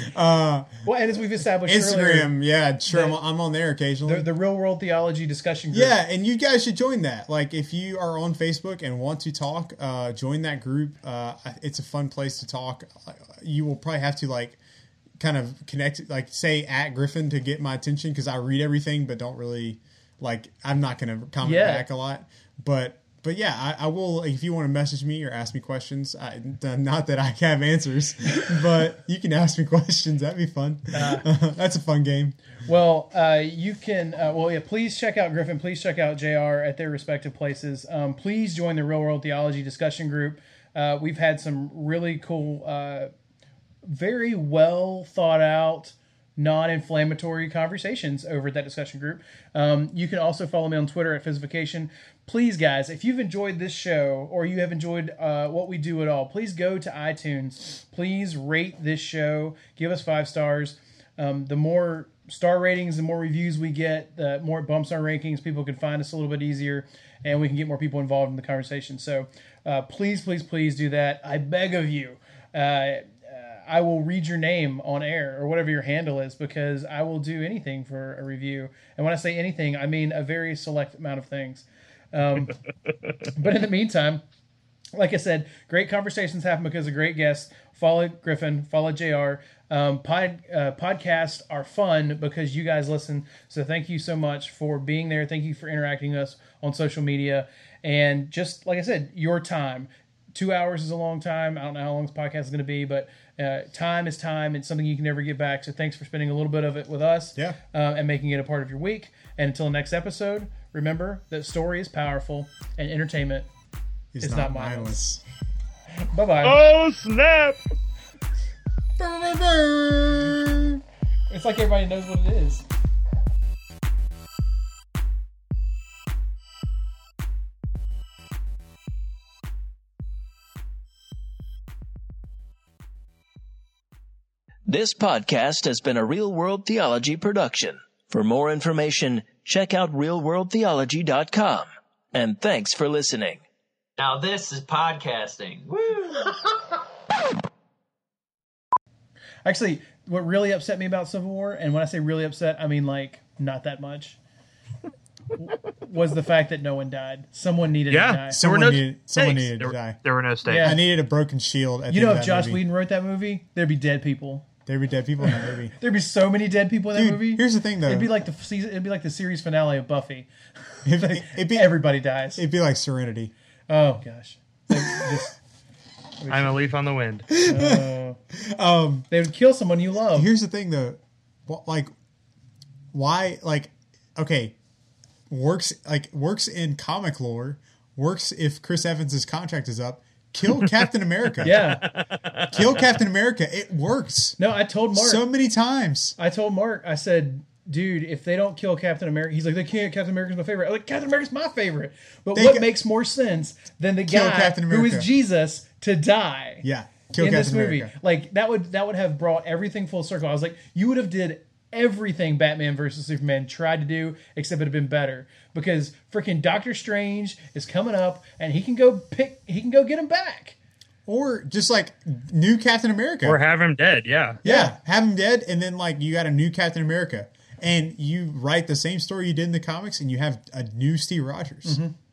Uh, well, and as we've established Instagram, earlier, yeah, sure, the, I'm, I'm on there occasionally. The, the Real World Theology discussion group. Yeah, and you guys should join that. Like, if you are on Facebook and want to talk, uh, join that group. Uh, it's a fun place to talk. You will probably have to, like, kind of connect, like, say at Griffin to get my attention because I read everything but don't really, like, I'm not going to comment yeah. back a lot. But but yeah, I, I will. If you want to message me or ask me questions, I, not that I have answers, but you can ask me questions. That'd be fun. Uh, That's a fun game. Well, uh, you can. Uh, well, yeah. Please check out Griffin. Please check out J R at their respective places. Um, please join the Real World Theology discussion group. Uh, we've had some really cool, uh, very well thought out, non-inflammatory conversations over at that discussion group. Um, you can also follow me on Twitter at Physicification. Please, guys, if you've enjoyed this show or you have enjoyed uh, what we do at all, please go to iTunes. Please rate this show. Give us five stars. Um, the more star ratings, the more reviews we get, the more it bumps our rankings. People can find us a little bit easier, and we can get more people involved in the conversation. So uh, please, please, please do that. I beg of you. Uh, I will read your name on air or whatever your handle is because I will do anything for a review. And when I say anything, I mean a very select amount of things. Um, but in the meantime, like I said, great conversations happen because of great guests. Follow Griffin, follow J R. Um, pod, uh, podcasts are fun because you guys listen. So thank you so much for being there. Thank you for interacting with us on social media. And just like I said, your time. Two hours is a long time. I don't know how long this podcast is going to be, but uh, time is time. It's something you can never get back. So thanks for spending a little bit of it with us yeah. uh, and making it a part of your week. And until the next episode, remember that story is powerful and entertainment is is not, not mindless. mindless. Bye-bye. Oh, snap! It's like everybody knows what it is. This podcast has been a Real World Theology production. For more information, check out real world theology dot com. And thanks for listening. Now this is podcasting. Woo! Actually, what really upset me about Civil War, and when I say really upset, I mean like not that much, was the fact that no one died. Someone needed Yeah. to die. Someone no needed someone stakes. needed there, to die. There were no stakes. Yeah. I needed a broken shield. At You the know, end if of that Joss movie. Whedon wrote that movie, there'd be dead people. There'd be dead people in that movie. There'd be so many dead people in that Dude, movie. here's the thing, though. It'd be like the season. It'd be like the series finale of Buffy. It'd, Like, it'd be everybody dies. It'd be like Serenity. Oh gosh. They just, I'm a leaf on the wind. uh, Um, they would kill someone you love. here's the thing, though. Wh- Like, why? Like, okay, works like works in comic lore. Works if Chris Evans' contract is up. Kill Captain America. Yeah. Kill Captain America. It works No, I told Mark. so many times. I told Mark. I said, dude, if they don't kill Captain America, he's like, they can't. Captain America's my favorite. I'm like, Captain America's my favorite. But They what ca- makes more sense than the Kill guy Captain who America. is Jesus to die? Yeah, kill in Captain this movie, America. like that would that would have brought everything full circle. I was like, you would have did everything Batman versus Superman tried to do, except it'd have been better because freaking Doctor Strange is coming up, and he can go pick, he can go get him back. Or just like new Captain America. Or have him dead, yeah. yeah, have him dead, and then like you got a new Captain America, and you write the same story you did in the comics, and you have a new Steve Rogers.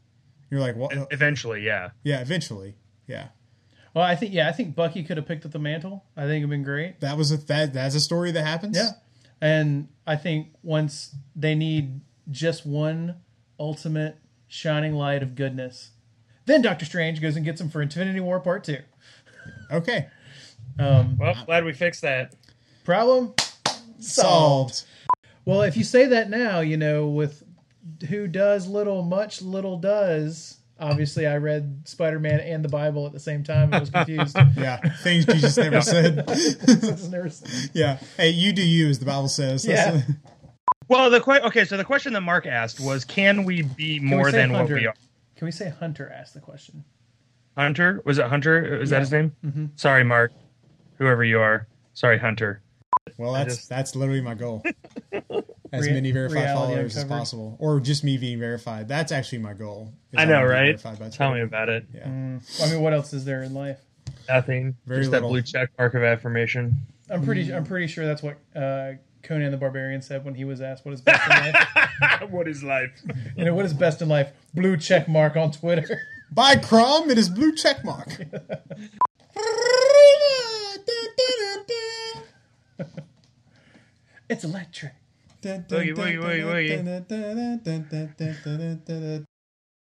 You're like, what? E- Eventually, yeah. Yeah, eventually. Yeah. Well, I think yeah, I think Bucky could have picked up the mantle. I think it'd been great. That was a that that's a story that happens. Yeah, and I think once they need just one ultimate shining light of goodness, then Doctor Strange goes and gets him for Infinity War Part Two. Okay. Um, Well, glad we fixed that. problem solved. Solved. Well, if you say that now, you know, with who does little, much little does. Obviously, I read Spider-Man and the Bible at the same time and was confused. Yeah. Things you just never said. Just never said. Yeah. Hey, you do you, as the Bible says. Yeah. That's- Well, the que- okay, so the question that Mark asked was, can we be Can we more say than Hunter? what we are? Can we say Hunter asked the question? Hunter? Was it Hunter? Is Yeah. that his name? Mm-hmm. Sorry, Mark. Whoever you are. Sorry, Hunter. Well, that's just- that's literally my goal. As Rea- many verified reality followers as uncovered. possible, or just me being verified. That's actually my goal. is I wanna know, be right? verified by Tell Twitter. me about it. Yeah. Mm. I mean, what else is there in life? Nothing. Very Just little. that blue check mark of affirmation. I'm pretty. I'm pretty sure that's what uh, Conan the Barbarian said when he was asked what is best in life. What is life? You know, what is best in life? Blue check mark on Twitter. By Crom, it is blue check mark. It's electric. Woogie, woogie, woogie, woogie.